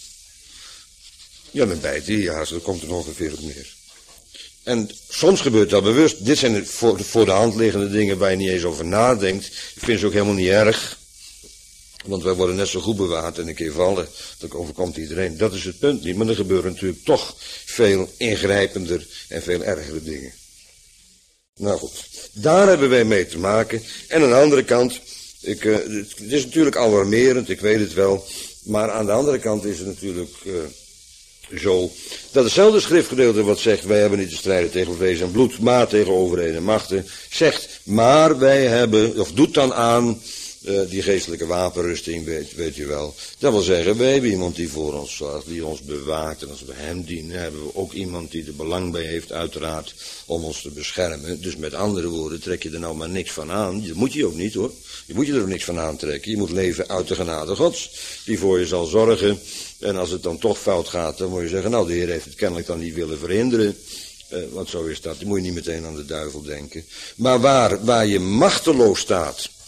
bijt hij. Ja, zo komt er ongeveer op neer. En soms gebeurt dat bewust. Dit zijn voor de hand liggende dingen waar je niet eens over nadenkt. Ik vind ze ook helemaal niet erg. Want wij worden net zo goed bewaard en een keer vallen, dat overkomt iedereen. Dat is het punt niet, maar er gebeuren natuurlijk toch veel ingrijpender en veel ergere dingen. Nou goed, daar hebben wij mee te maken. En aan de andere kant, het is natuurlijk alarmerend, ik weet het wel. Maar aan de andere kant is het natuurlijk zo dat hetzelfde schriftgedeelte wat zegt, wij hebben niet te strijden tegen vlees en bloed, maar tegen overheden en machten, zegt, maar wij hebben, of doet dan aan, die geestelijke wapenrusting, weet je wel. Dat wil zeggen, wij hebben iemand die voor ons zorgt, die ons bewaakt. En als we hem dienen, hebben we ook iemand die er belang bij heeft, uiteraard, om ons te beschermen. Dus met andere woorden, trek je er nou maar niks van aan. Dat moet je ook niet hoor. Je moet je er ook niks van aantrekken. Je moet leven uit de genade Gods, die voor je zal zorgen. En als het dan toch fout gaat, dan moet je zeggen, nou, de Heer heeft het kennelijk dan niet willen verhinderen. Want zo is dat. Dan moet je niet meteen aan de duivel denken. Maar waar je machteloos staat,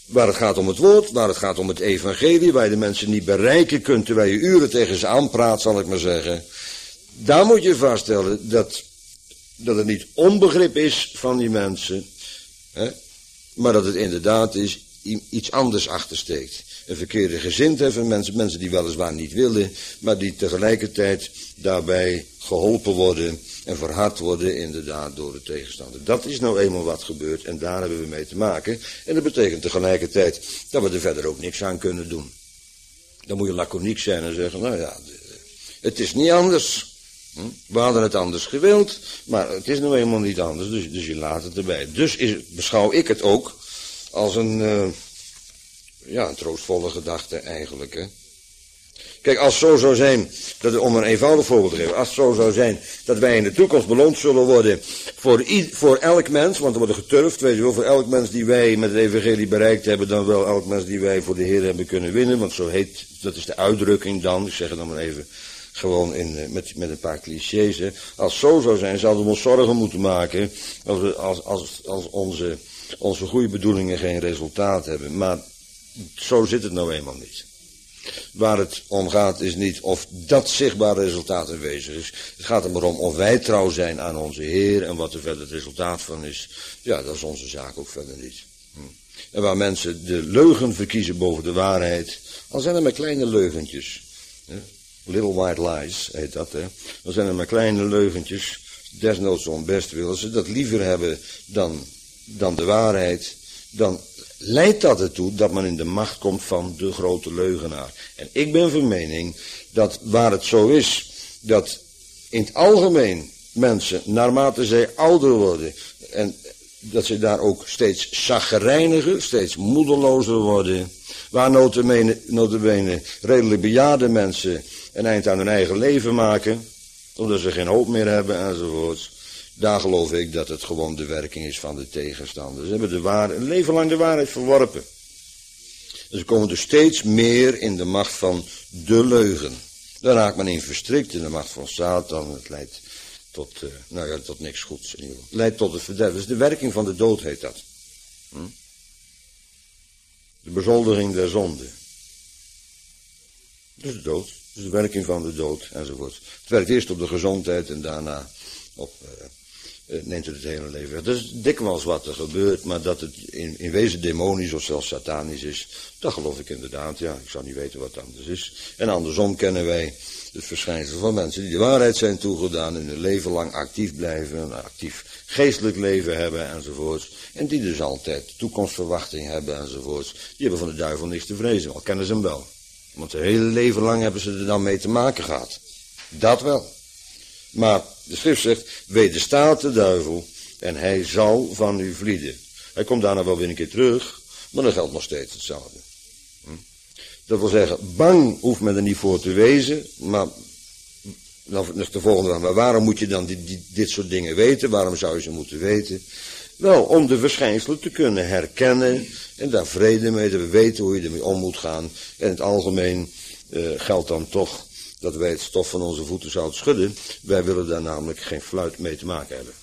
Waar het gaat om het woord, waar het gaat om het evangelie, waar je de mensen niet bereiken kunt terwijl je uren tegen ze aanpraat, zal ik maar zeggen. Daar moet je vaststellen dat het niet onbegrip is van die mensen, hè, maar dat het inderdaad is iets anders achtersteekt. Een verkeerde gezindheid van mensen die weliswaar niet willen, maar die tegelijkertijd daarbij geholpen worden en verhard worden inderdaad door de tegenstander. Dat is nou eenmaal wat gebeurt en daar hebben we mee te maken. En dat betekent tegelijkertijd dat we er verder ook niks aan kunnen doen. Dan moet je laconiek zijn en zeggen, nou ja, het is niet anders. We hadden het anders gewild, maar het is nou eenmaal niet anders, dus je laat het erbij. Dus beschouw ik het ook als een troostvolle gedachte eigenlijk, hè. Kijk, als het zo zou zijn, om een eenvoudig voorbeeld te geven, als het zo zou zijn dat wij in de toekomst beloond zullen worden voor elk mens, want er wordt geturfd, weet je wel, voor elk mens die wij met het evangelie bereikt hebben, dan wel elk mens die wij voor de Heer hebben kunnen winnen, want zo heet, dat is de uitdrukking dan, ik zeg het dan maar even gewoon met een paar clichés, hè. Als het zo zou zijn, zouden we ons zorgen moeten maken als onze goede bedoelingen geen resultaat hebben, maar zo zit het nou eenmaal niet. Waar het om gaat is niet of dat zichtbaar resultaat aanwezig is. Het gaat er maar om of wij trouw zijn aan onze Heer en wat er verder het resultaat van is. Ja, dat is onze zaak ook verder niet. En waar mensen de leugen verkiezen boven de waarheid, al zijn er maar kleine leugentjes. Little white lies heet dat, hè. Dan zijn er maar kleine leugentjes, desnoods om best willen ze dat liever hebben dan de waarheid, dan leidt dat ertoe dat men in de macht komt van de grote leugenaar. En ik ben van mening dat waar het zo is, dat in het algemeen mensen, naarmate zij ouder worden, en dat ze daar ook steeds chagrijniger, steeds moedelozer worden, waar notabene redelijk bejaarde mensen een eind aan hun eigen leven maken, omdat ze geen hoop meer hebben enzovoort. Daar geloof ik dat het gewoon de werking is van de tegenstanders. Ze hebben een leven lang de waarheid verworpen. Dus ze komen dus steeds meer in de macht van de leugen. Daar raakt men in verstrikt in de macht van Satan. Het leidt tot niks goeds. Het leidt tot het verderf. Dus de werking van de dood heet dat. De bezoldiging der zonde. Dus de dood. Dus de werking van de dood enzovoort. Het werkt eerst op de gezondheid en daarna neemt het hele leven weg. Dat is dikwijls wat er gebeurt, maar dat het in wezen demonisch of zelfs satanisch is, dat geloof ik inderdaad, ja. Ik zou niet weten wat het anders is. En andersom kennen wij het verschijnsel van mensen die de waarheid zijn toegedaan en hun leven lang actief blijven, een actief geestelijk leven hebben enzovoorts. En die dus altijd toekomstverwachting hebben enzovoorts. Die hebben van de duivel niks te vrezen, al kennen ze hem wel. Want hun hele leven lang hebben ze er dan mee te maken gehad. Dat wel. Maar de schrift zegt, wederstaat de duivel en hij zal van u vlieden. Hij komt daarna wel weer een keer terug, maar dan geldt nog steeds hetzelfde. Dat wil zeggen, bang hoeft men er niet voor te wezen, maar dan nog de volgende vraag, maar waarom moet je dan dit soort dingen weten? Waarom zou je ze moeten weten? Wel, om de verschijnselen te kunnen herkennen en daar vrede mee, dat we weten hoe je ermee om moet gaan. En in het algemeen geldt dan toch dat wij het stof van onze voeten zouden schudden. Wij willen daar namelijk geen fluit mee te maken hebben.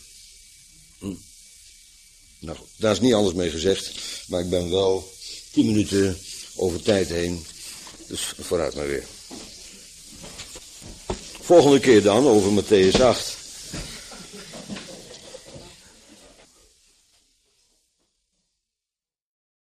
Nou goed, daar is niet alles mee gezegd, maar ik ben wel 10 minuten over tijd heen, dus vooruit maar weer. Volgende keer dan over Mattheüs 8.